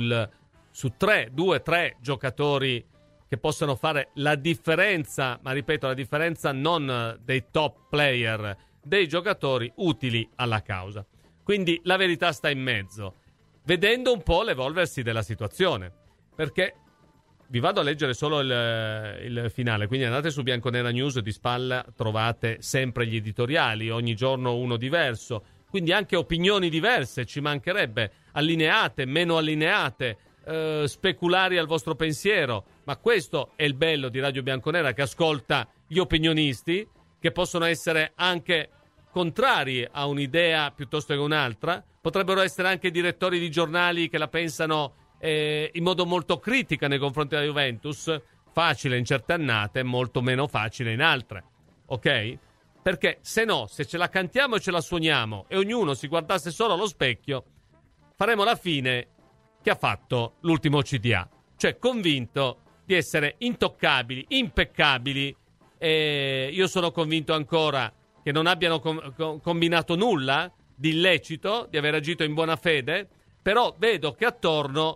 2-3 giocatori che possano fare la differenza, ma ripeto, la differenza non dei top player, dei giocatori utili alla causa. Quindi la verità sta in mezzo, vedendo un po' l'evolversi della situazione, perché vi vado a leggere solo il finale, quindi andate su Bianconera News, di spalla trovate sempre gli editoriali, ogni giorno uno diverso, quindi anche opinioni diverse, ci mancherebbe, allineate, meno allineate, speculari al vostro pensiero, ma questo è il bello di Radio Bianconera, che ascolta gli opinionisti, che possono essere anche contrari a un'idea piuttosto che un'altra, potrebbero essere anche direttori di giornali che la pensano in modo molto critica nei confronti della Juventus, facile in certe annate, molto meno facile in altre, ok? Perché se no, se ce la cantiamo e ce la suoniamo e ognuno si guardasse solo allo specchio, faremo la fine che ha fatto l'ultimo CDA, cioè convinto di essere intoccabili, impeccabili, e io sono convinto ancora che non abbiano combinato nulla di illecito, di aver agito in buona fede, però vedo che attorno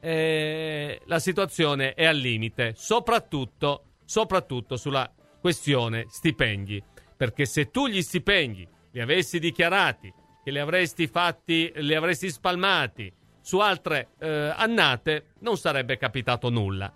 la situazione è al limite, soprattutto sulla questione stipendi, perché se tu gli stipendi li avessi dichiarati, che li avresti spalmati su altre annate, non sarebbe capitato nulla.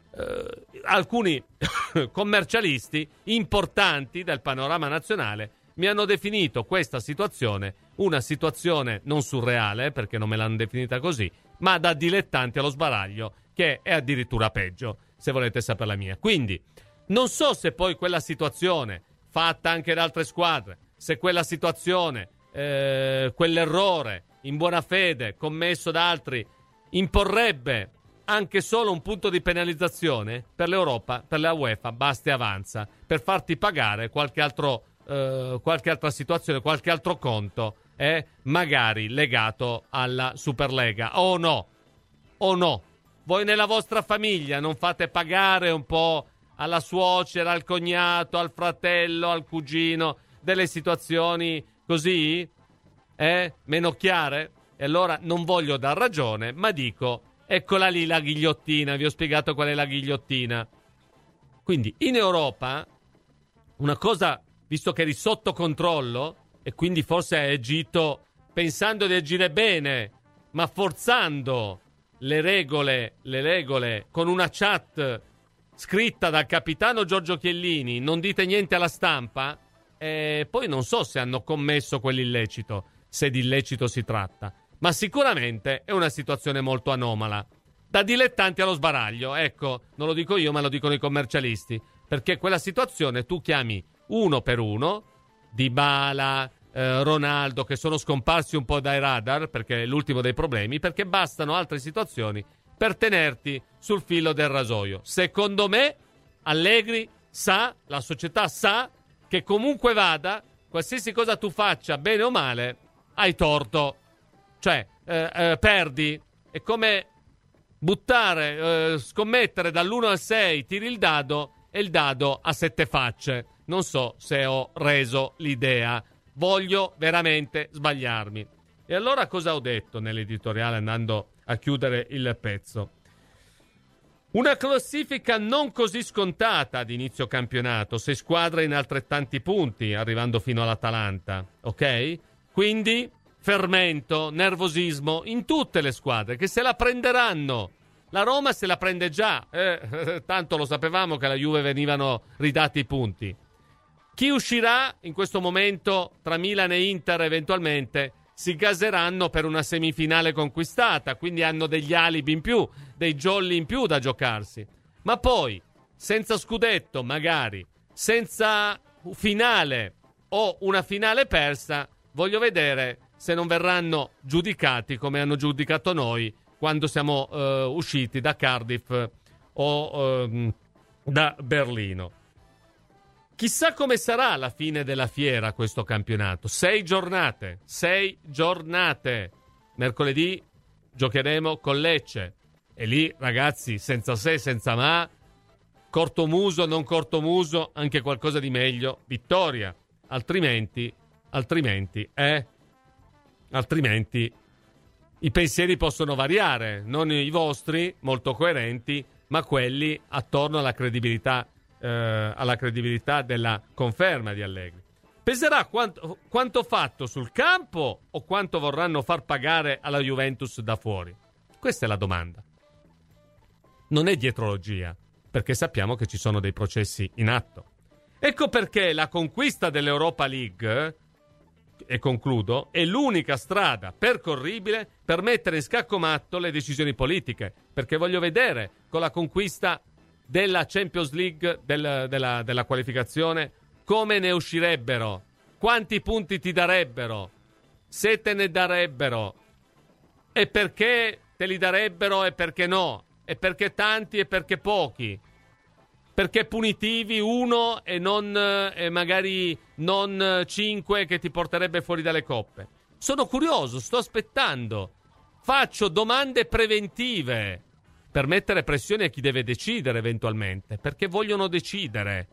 Alcuni commercialisti importanti del panorama nazionale mi hanno definito questa situazione una situazione non surreale, perché non me l'hanno definita così, ma da dilettanti allo sbaraglio, che è addirittura peggio, se volete sapere la mia. Quindi non so se poi quella situazione, fatta anche da altre squadre, se quella situazione, quell'errore in buona fede commesso da altri, imporrebbe anche solo un punto di penalizzazione per l'Europa, per la UEFA, basta e avanza, per farti pagare qualche altra situazione, qualche altro conto, magari legato alla Superlega. O no? Voi nella vostra famiglia non fate pagare un po' alla suocera, al cognato, al fratello, al cugino, delle situazioni così? Meno chiare? E allora non voglio dar ragione, ma dico, eccola lì la ghigliottina, vi ho spiegato qual è la ghigliottina. Quindi in Europa una cosa, visto che eri sotto controllo e quindi forse hai agito pensando di agire bene, ma forzando le regole con una chat scritta dal capitano Giorgio Chiellini, non dite niente alla stampa, poi non so se hanno commesso quell'illecito, se di illecito si tratta, ma sicuramente è una situazione molto anomala, da dilettanti allo sbaraglio, ecco, non lo dico io ma lo dicono i commercialisti, perché quella situazione tu chiami uno per uno, Dybala, Ronaldo, che sono scomparsi un po' dai radar perché è l'ultimo dei problemi, perché bastano altre situazioni per tenerti sul filo del rasoio. Secondo me Allegri sa, la società sa che comunque vada, qualsiasi cosa tu faccia, bene o male, hai torto, cioè perdi. È come buttare, scommettere dall'1 al 6, tiri il dado e il dado ha 7 facce. Non so se ho reso l'idea, voglio veramente sbagliarmi. E allora cosa ho detto nell'editoriale, andando a chiudere il pezzo? Una classifica non così scontata ad inizio campionato, 6 squadre in altrettanti punti, arrivando fino all'Atalanta, ok? Quindi fermento, nervosismo in tutte le squadre che se la prenderanno. La Roma se la prende già, tanto lo sapevamo che alla Juve venivano ridati i punti. Chi uscirà in questo momento tra Milan e Inter eventualmente si gaseranno per una semifinale conquistata, quindi hanno degli alibi in più, dei jolly in più da giocarsi. Ma poi, senza scudetto magari, senza finale o una finale persa, voglio vedere se non verranno giudicati come hanno giudicato noi quando siamo usciti da Cardiff o da Berlino. Chissà come sarà la fine della fiera questo campionato. 6 giornate. Mercoledì giocheremo con Lecce. E lì, ragazzi, senza se, senza ma, cortomuso, non cortomuso, anche qualcosa di meglio, vittoria. Altrimenti, i pensieri possono variare. Non i vostri, molto coerenti, ma quelli attorno alla credibilità della conferma di Allegri. Peserà quanto fatto sul campo o quanto vorranno far pagare alla Juventus da fuori? Questa è la domanda. Non è dietrologia, perché sappiamo che ci sono dei processi in atto. Ecco perché la conquista dell'Europa League, e concludo, è l'unica strada percorribile per mettere in scaccomatto le decisioni politiche, perché voglio vedere con la conquista della Champions League, della qualificazione, come ne uscirebbero, quanti punti ti darebbero, se te ne darebbero, e perché te li darebbero e perché no, e perché tanti e perché pochi, perché punitivi 1 e magari non 5 che ti porterebbe fuori dalle coppe. Sono curioso, sto aspettando, faccio domande preventive per mettere pressione a chi deve decidere eventualmente, perché vogliono decidere,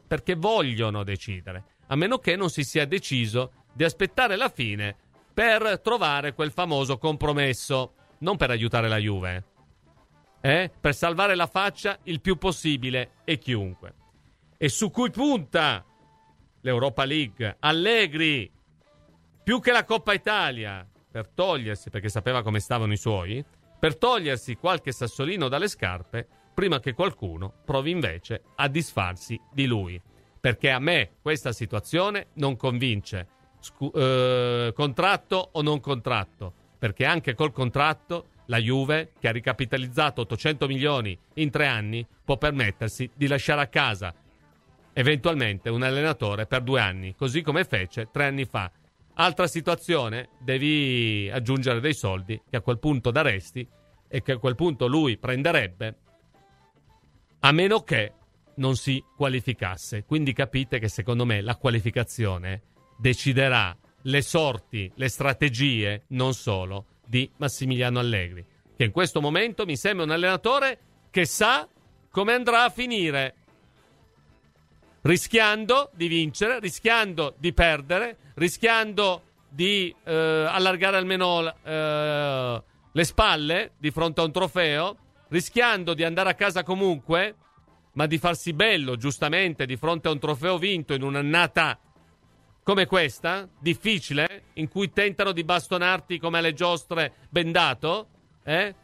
a meno che non si sia deciso di aspettare la fine per trovare quel famoso compromesso, non per aiutare la Juve, per salvare la faccia il più possibile e chiunque. E su cui punta l'Europa League, Allegri, più che la Coppa Italia, per togliersi, perché sapeva come stavano i suoi, per togliersi qualche sassolino dalle scarpe prima che qualcuno provi invece a disfarsi di lui. Perché a me questa situazione non convince. Contratto o non contratto? Perché anche col contratto la Juve, che ha ricapitalizzato 800 milioni in 3 anni, può permettersi di lasciare a casa eventualmente un allenatore per 2 anni, così come fece 3 anni fa. Altra situazione, devi aggiungere dei soldi che a quel punto daresti e che a quel punto lui prenderebbe, a meno che non si qualificasse. Quindi capite che secondo me la qualificazione deciderà le sorti, le strategie, non solo di Massimiliano Allegri, che in questo momento mi sembra un allenatore che sa come andrà a finire, rischiando di vincere, rischiando di perdere, rischiando di allargare almeno le spalle di fronte a un trofeo, rischiando di andare a casa comunque, ma di farsi bello giustamente di fronte a un trofeo vinto in un'annata come questa, difficile, in cui tentano di bastonarti come alle giostre bendato, e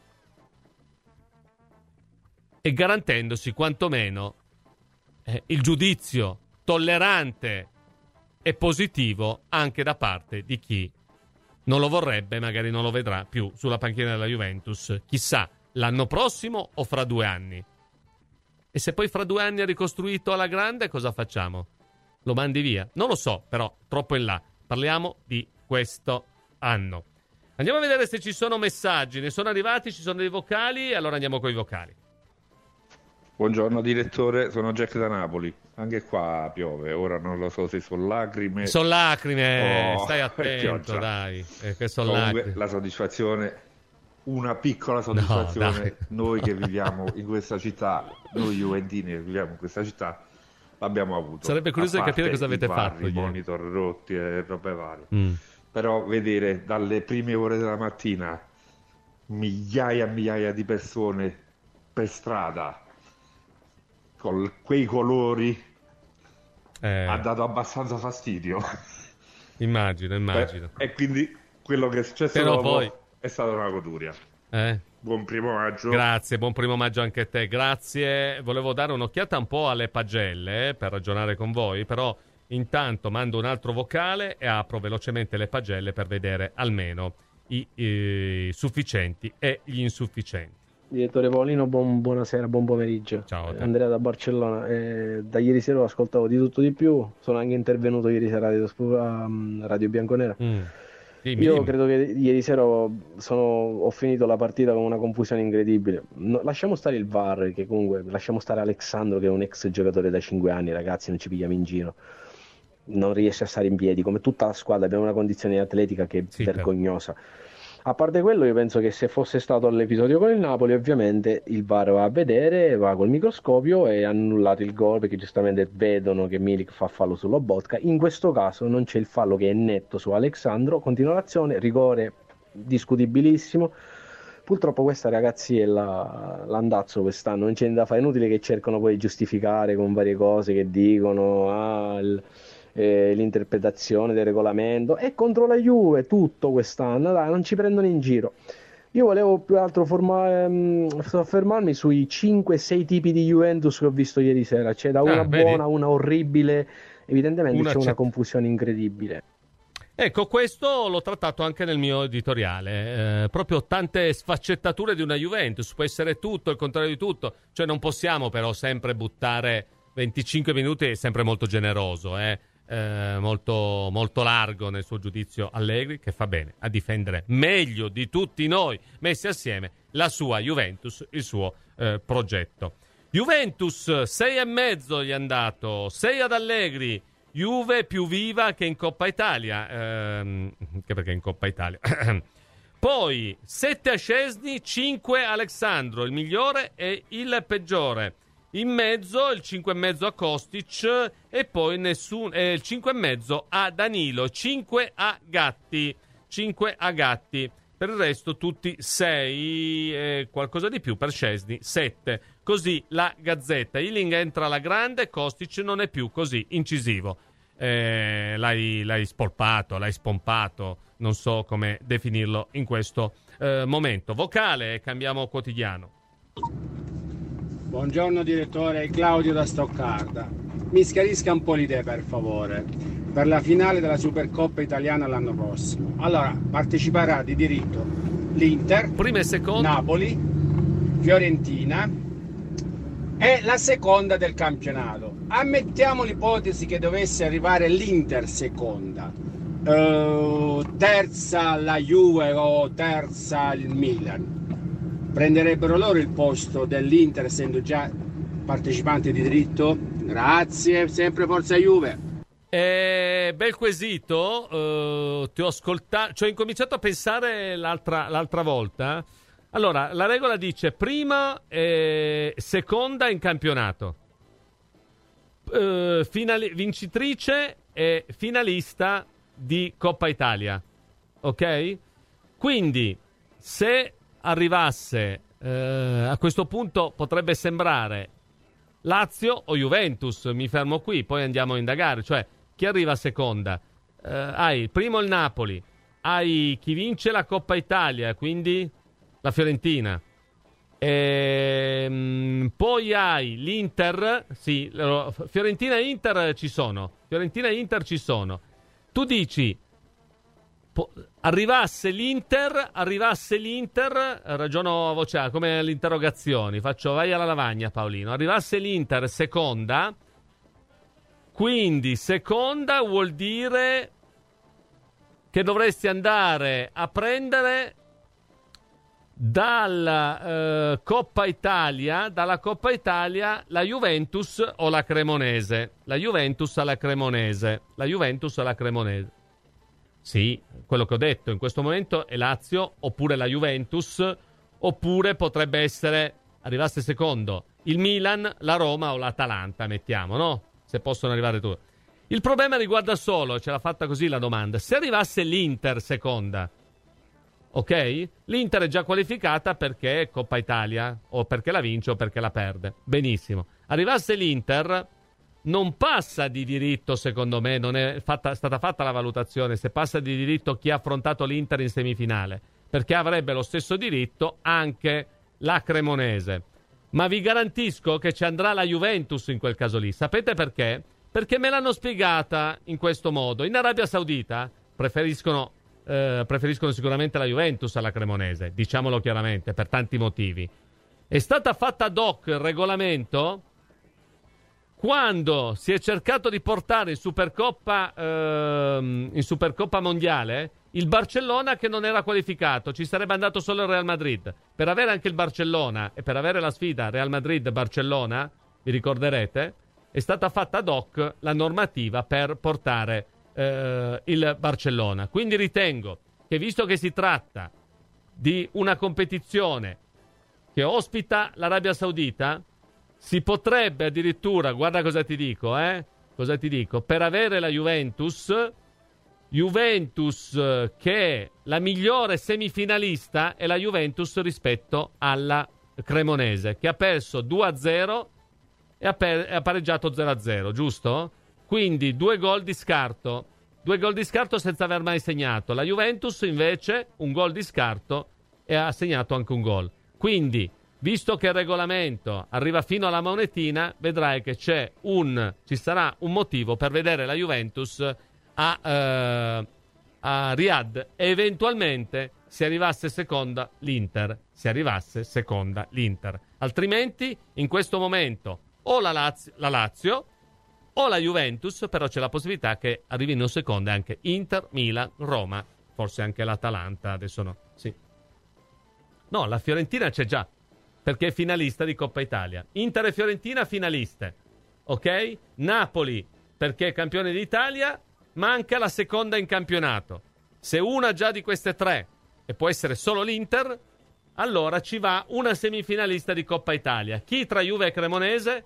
garantendosi quantomeno il giudizio tollerante e positivo anche da parte di chi non lo vorrebbe, magari non lo vedrà più sulla panchina della Juventus, chissà, l'anno prossimo o fra 2 anni. E se poi fra 2 anni è ricostruito alla grande, cosa facciamo? Lo mandi via? Non lo so, però troppo in là. Parliamo di questo anno. Andiamo a vedere se ci sono messaggi. Ne sono arrivati, ci sono dei vocali, allora andiamo con i vocali. Buongiorno direttore, sono Jack da Napoli. Anche qua piove, ora non lo so se sono lacrime. Sono lacrime, stai attento, dai. Che sono lacrime. La soddisfazione, una piccola soddisfazione, noi che viviamo in questa città, noi juventini che viviamo in questa città, l'abbiamo avuto. Sarebbe curioso di capire cosa avete fatto. I monitor rotti e robe varie. Però vedere dalle prime ore della mattina migliaia e migliaia di persone per strada con quei colori ha dato abbastanza fastidio. Immagino. E quindi quello che è successo però dopo poi è stata una goduria. Buon primo maggio. Grazie, buon primo maggio anche a te. Grazie. Volevo dare un'occhiata un po' alle pagelle per ragionare con voi, però intanto mando un altro vocale e apro velocemente le pagelle per vedere almeno i sufficienti e gli insufficienti. Direttore Paolino, buonasera, buon pomeriggio. Ciao. Andrea da Barcellona. Da ieri sera ascoltavo di tutto di più, sono anche intervenuto ieri sera a Radio Bianconera. Io credo che ieri sera ho finito la partita con una confusione incredibile. Lasciamo stare il VAR, che comunque lasciamo stare Alexandro, che è un ex giocatore da 5 anni, ragazzi, non ci pigliamo in giro. Non riesce a stare in piedi, come tutta la squadra, abbiamo una condizione atletica che è vergognosa. A parte quello, io penso che se fosse stato l'episodio con il Napoli, ovviamente il VAR va a vedere, va col microscopio e ha annullato il gol, perché giustamente vedono che Milik fa fallo su Lobotka. In questo caso non c'è il fallo, che è netto su Alexandro, continua l'azione, rigore discutibilissimo. Purtroppo questa, ragazzi, è l'andazzo quest'anno, non c'è niente da fare, è inutile che cercano poi di giustificare con varie cose che dicono l'interpretazione del regolamento. È contro la Juve tutto quest'anno, dai, non ci prendono in giro. Io volevo più altro soffermarmi sui 5-6 tipi di Juventus che ho visto ieri sera, c'è da una buona, una orribile, evidentemente c'è una confusione incredibile. Ecco, questo l'ho trattato anche nel mio editoriale, proprio tante sfaccettature di una Juventus, può essere tutto, il contrario di tutto, cioè non possiamo però sempre buttare 25 minuti, è sempre molto generoso, molto, molto largo nel suo giudizio Allegri, che fa bene a difendere meglio di tutti noi messi assieme la sua Juventus, il suo progetto. Juventus 6,5 gli è andato, 6 ad Allegri. Juve più viva che in Coppa Italia, che perché in Coppa Italia. Poi 7 a Szczęsny, 5 a Alexandro, il migliore e il peggiore. In mezzo il 5,5 a Kostic e poi il 5,5 a Danilo, 5 a Gatti. Per il resto tutti 6, qualcosa di più per Szczęsny, 7. Così la Gazzetta. Iling entra alla grande, Kostic non è più così incisivo. L'hai spolpato, l'hai spompato, non so come definirlo in questo momento. Vocale, cambiamo quotidiano. Buongiorno direttore, Claudio da Stoccarda. Mi schiarisca un po' l'idea, per favore, per la finale della Supercoppa italiana l'anno prossimo. Allora, parteciperà di diritto l'Inter, prima e seconda, Napoli, Fiorentina e la seconda del campionato. Ammettiamo l'ipotesi che dovesse arrivare l'Inter seconda, terza la Juve o terza il Milan. Prenderebbero loro il posto dell'Inter essendo già partecipanti di diritto? Grazie, sempre forza Juve. Bel quesito, ti ho ascoltato, cioè ho incominciato a pensare l'altra volta. Allora, la regola dice prima e seconda in campionato, vincitrice e finalista di Coppa Italia, ok? Quindi se arrivasse a questo punto potrebbe sembrare Lazio o Juventus, mi fermo qui, poi andiamo a indagare, cioè chi arriva a seconda? Hai il primo il Napoli, hai chi vince la Coppa Italia, quindi la Fiorentina, poi hai l'Inter, sì, Fiorentina e Inter ci sono, tu dici arrivasse l'Inter, ragiono a voce, come alle interrogazioni, vai alla lavagna Paolino, arrivasse l'Inter seconda, quindi seconda vuol dire che dovresti andare a prendere dalla Coppa Italia la Juventus o la Cremonese, la Juventus alla Cremonese. Sì, quello che ho detto in questo momento è Lazio oppure la Juventus, oppure potrebbe essere, arrivasse secondo, il Milan, la Roma o l'Atalanta, mettiamo, no? Se possono arrivare tutti. Il problema riguarda solo, ce l'ha fatta così la domanda, se arrivasse l'Inter seconda, ok? L'Inter è già qualificata perché è Coppa Italia, o perché la vince o perché la perde. Benissimo. Arrivasse l'Inter, non passa di diritto, secondo me, non è stata fatta la valutazione se passa di diritto chi ha affrontato l'Inter in semifinale, perché avrebbe lo stesso diritto anche la Cremonese. Ma vi garantisco che ci andrà la Juventus in quel caso lì. Sapete perché? Perché me l'hanno spiegata in questo modo. In Arabia Saudita preferiscono sicuramente la Juventus alla Cremonese, diciamolo chiaramente, per tanti motivi. È stata fatta ad hoc il regolamento quando si è cercato di portare in Supercoppa mondiale il Barcellona che non era qualificato. Ci sarebbe andato solo il Real Madrid. Per avere anche il Barcellona e per avere la sfida Real Madrid-Barcellona, vi ricorderete, è stata fatta ad hoc la normativa per portare il Barcellona. Quindi ritengo che, visto che si tratta di una competizione che ospita l'Arabia Saudita, si potrebbe addirittura, guarda cosa ti dico, per avere la Juventus che è la migliore semifinalista è la Juventus rispetto alla Cremonese, che ha perso 2-0 e ha pareggiato 0-0, giusto? Quindi 2 gol di scarto senza aver mai segnato. La Juventus invece un gol di scarto e ha segnato anche un gol. Quindi, visto che il regolamento arriva fino alla monetina, vedrai che ci sarà un motivo per vedere la Juventus a Riyadh, e eventualmente se arrivasse seconda l'Inter. Altrimenti, in questo momento, o la Lazio o la Juventus, però c'è la possibilità che arrivino seconde anche Inter, Milan, Roma, forse anche l'Atalanta, adesso no. Sì. No, la Fiorentina c'è già, perché è finalista di Coppa Italia. Inter e Fiorentina finaliste, ok? Napoli perché è campione d'Italia, manca la seconda in campionato. Se una già di queste 3, e può essere solo l'Inter, allora ci va una semifinalista di Coppa Italia. Chi tra Juve e Cremonese?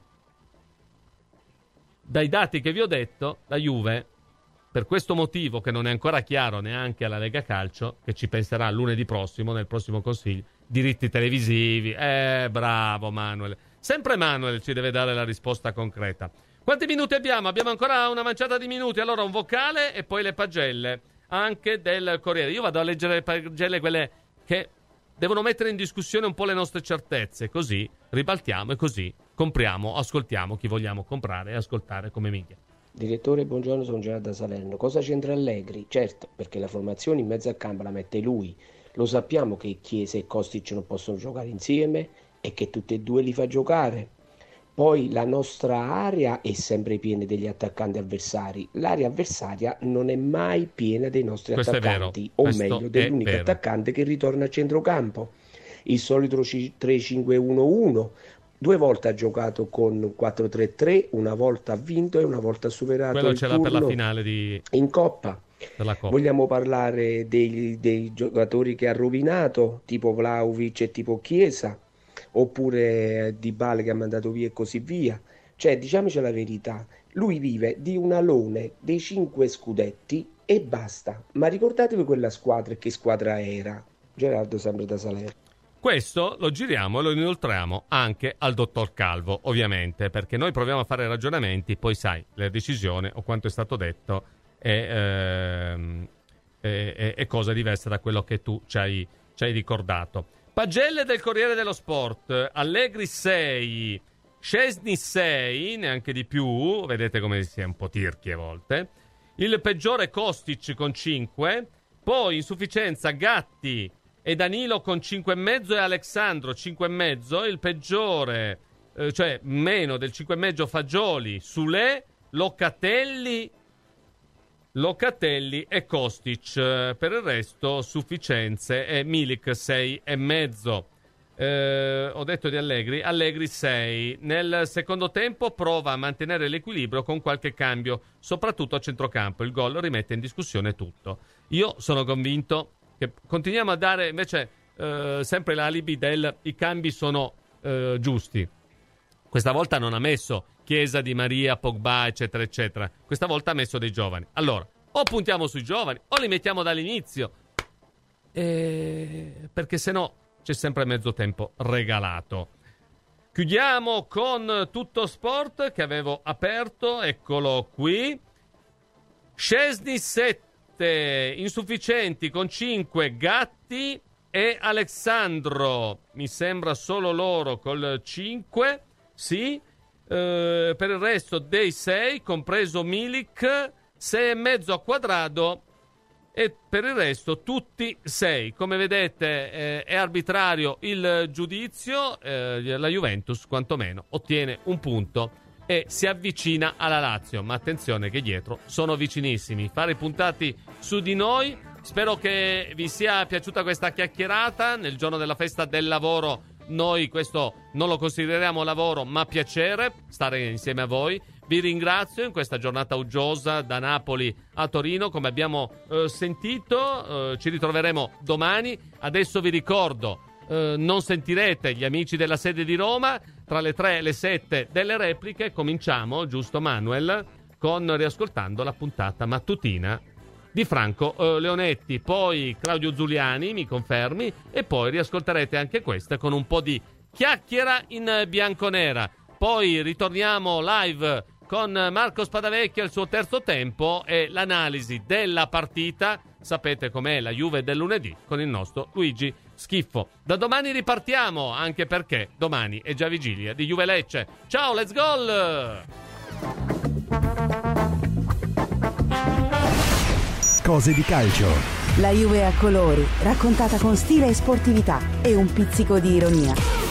Dai dati che vi ho detto, la Juve, per questo motivo che non è ancora chiaro neanche alla Lega Calcio, che ci penserà lunedì prossimo, nel prossimo consiglio, diritti televisivi. Bravo Manuel. Sempre Manuel ci deve dare la risposta concreta. Quanti minuti abbiamo? Abbiamo ancora una manciata di minuti. Allora un vocale e poi le pagelle anche del Corriere. Io vado a leggere le pagelle, quelle che devono mettere in discussione un po' le nostre certezze, così ribaltiamo e così compriamo, ascoltiamo chi vogliamo comprare e ascoltare come media. Direttore, buongiorno, sono Gerardo da Salerno. Cosa c'entra Allegri? Certo, perché la formazione in mezzo al campo la mette lui. Lo sappiamo che Chiesa e Kostic non possono giocare insieme e che tutti e due li fa giocare. Poi la nostra area è sempre piena degli attaccanti avversari. L'area avversaria non è mai piena dei nostri attaccanti, o meglio dell'unico attaccante che ritorna a centrocampo. Il solito 3-5-1-1. 2 volte ha giocato con 4-3-3, una volta ha vinto e una volta ha superato quello il turno per la finale in Coppa. Della Coppa. Vogliamo parlare dei giocatori che ha rovinato, tipo Vlahovic e tipo Chiesa, oppure Dybala che ha mandato via e così via. Cioè, diciamoci la verità, lui vive di un alone dei 5 scudetti e basta. Ma ricordatevi quella squadra, che squadra era? Gerardo, sempre da Salerno. Questo lo giriamo e lo inoltriamo anche al dottor Calvo, ovviamente, perché noi proviamo a fare ragionamenti, poi sai, la decisione o quanto è stato detto è cosa diversa da quello che tu ci hai ricordato. Pagelle del Corriere dello Sport: Allegri 6, Szczesny 6, neanche di più, vedete come si è un po' tirchi a volte. Il peggiore Kostic con 5, poi insufficienza Gatti e Danilo con 5,5 e Alexandro 5,5, il peggiore, cioè meno del 5,5 Fagioli, Sule, Locatelli e Kostic. Per il resto sufficienze e Milik 6,5. Ho detto di Allegri 6. Nel secondo tempo prova a mantenere l'equilibrio con qualche cambio, soprattutto a centrocampo. Il gol rimette in discussione tutto. Io sono convinto che continuiamo a dare invece sempre l'alibi i cambi sono giusti. Questa volta non ha messo Chiesa, Di Maria, Pogba, eccetera, eccetera. Questa volta ha messo dei giovani. Allora, o puntiamo sui giovani o li mettiamo dall'inizio. perché se no c'è sempre mezzo tempo regalato. Chiudiamo con Tutto Sport che avevo aperto, eccolo qui. Szczęsny 7, insufficienti con 5, Gatti e Alexandro, mi sembra solo loro col 5, sì. Per il resto dei 6, compreso Milik, 6,5 a Quadrado, e per il resto tutti 6. Come vedete è arbitrario il giudizio, la Juventus quantomeno ottiene un punto e si avvicina alla Lazio, ma attenzione che dietro sono vicinissimi. Fare puntati su di noi. Spero che vi sia piaciuta questa chiacchierata nel giorno della festa del lavoro. Noi questo non lo consideriamo lavoro, ma piacere stare insieme a voi. Vi ringrazio in questa giornata uggiosa da Napoli a Torino, come abbiamo sentito. Ci ritroveremo domani. Adesso vi ricordo, non sentirete gli amici della sede di Roma tra le 3 e le 7 delle repliche. Cominciamo, giusto Manuel, con riascoltando la puntata mattutina di Franco Leonetti, poi Claudio Zuliani, mi confermi, e poi riascolterete anche queste con un po' di chiacchiera in bianconera. Poi ritorniamo live con Marco Spadavecchia al suo terzo tempo e l'analisi della partita. Sapete com'è la Juve del lunedì con il nostro Luigi Schiffo. Da domani ripartiamo, anche perché domani è già vigilia di Juve Lecce. Ciao, let's go! Cose di calcio. La Juve a colori, raccontata con stile e sportività e un pizzico di ironia.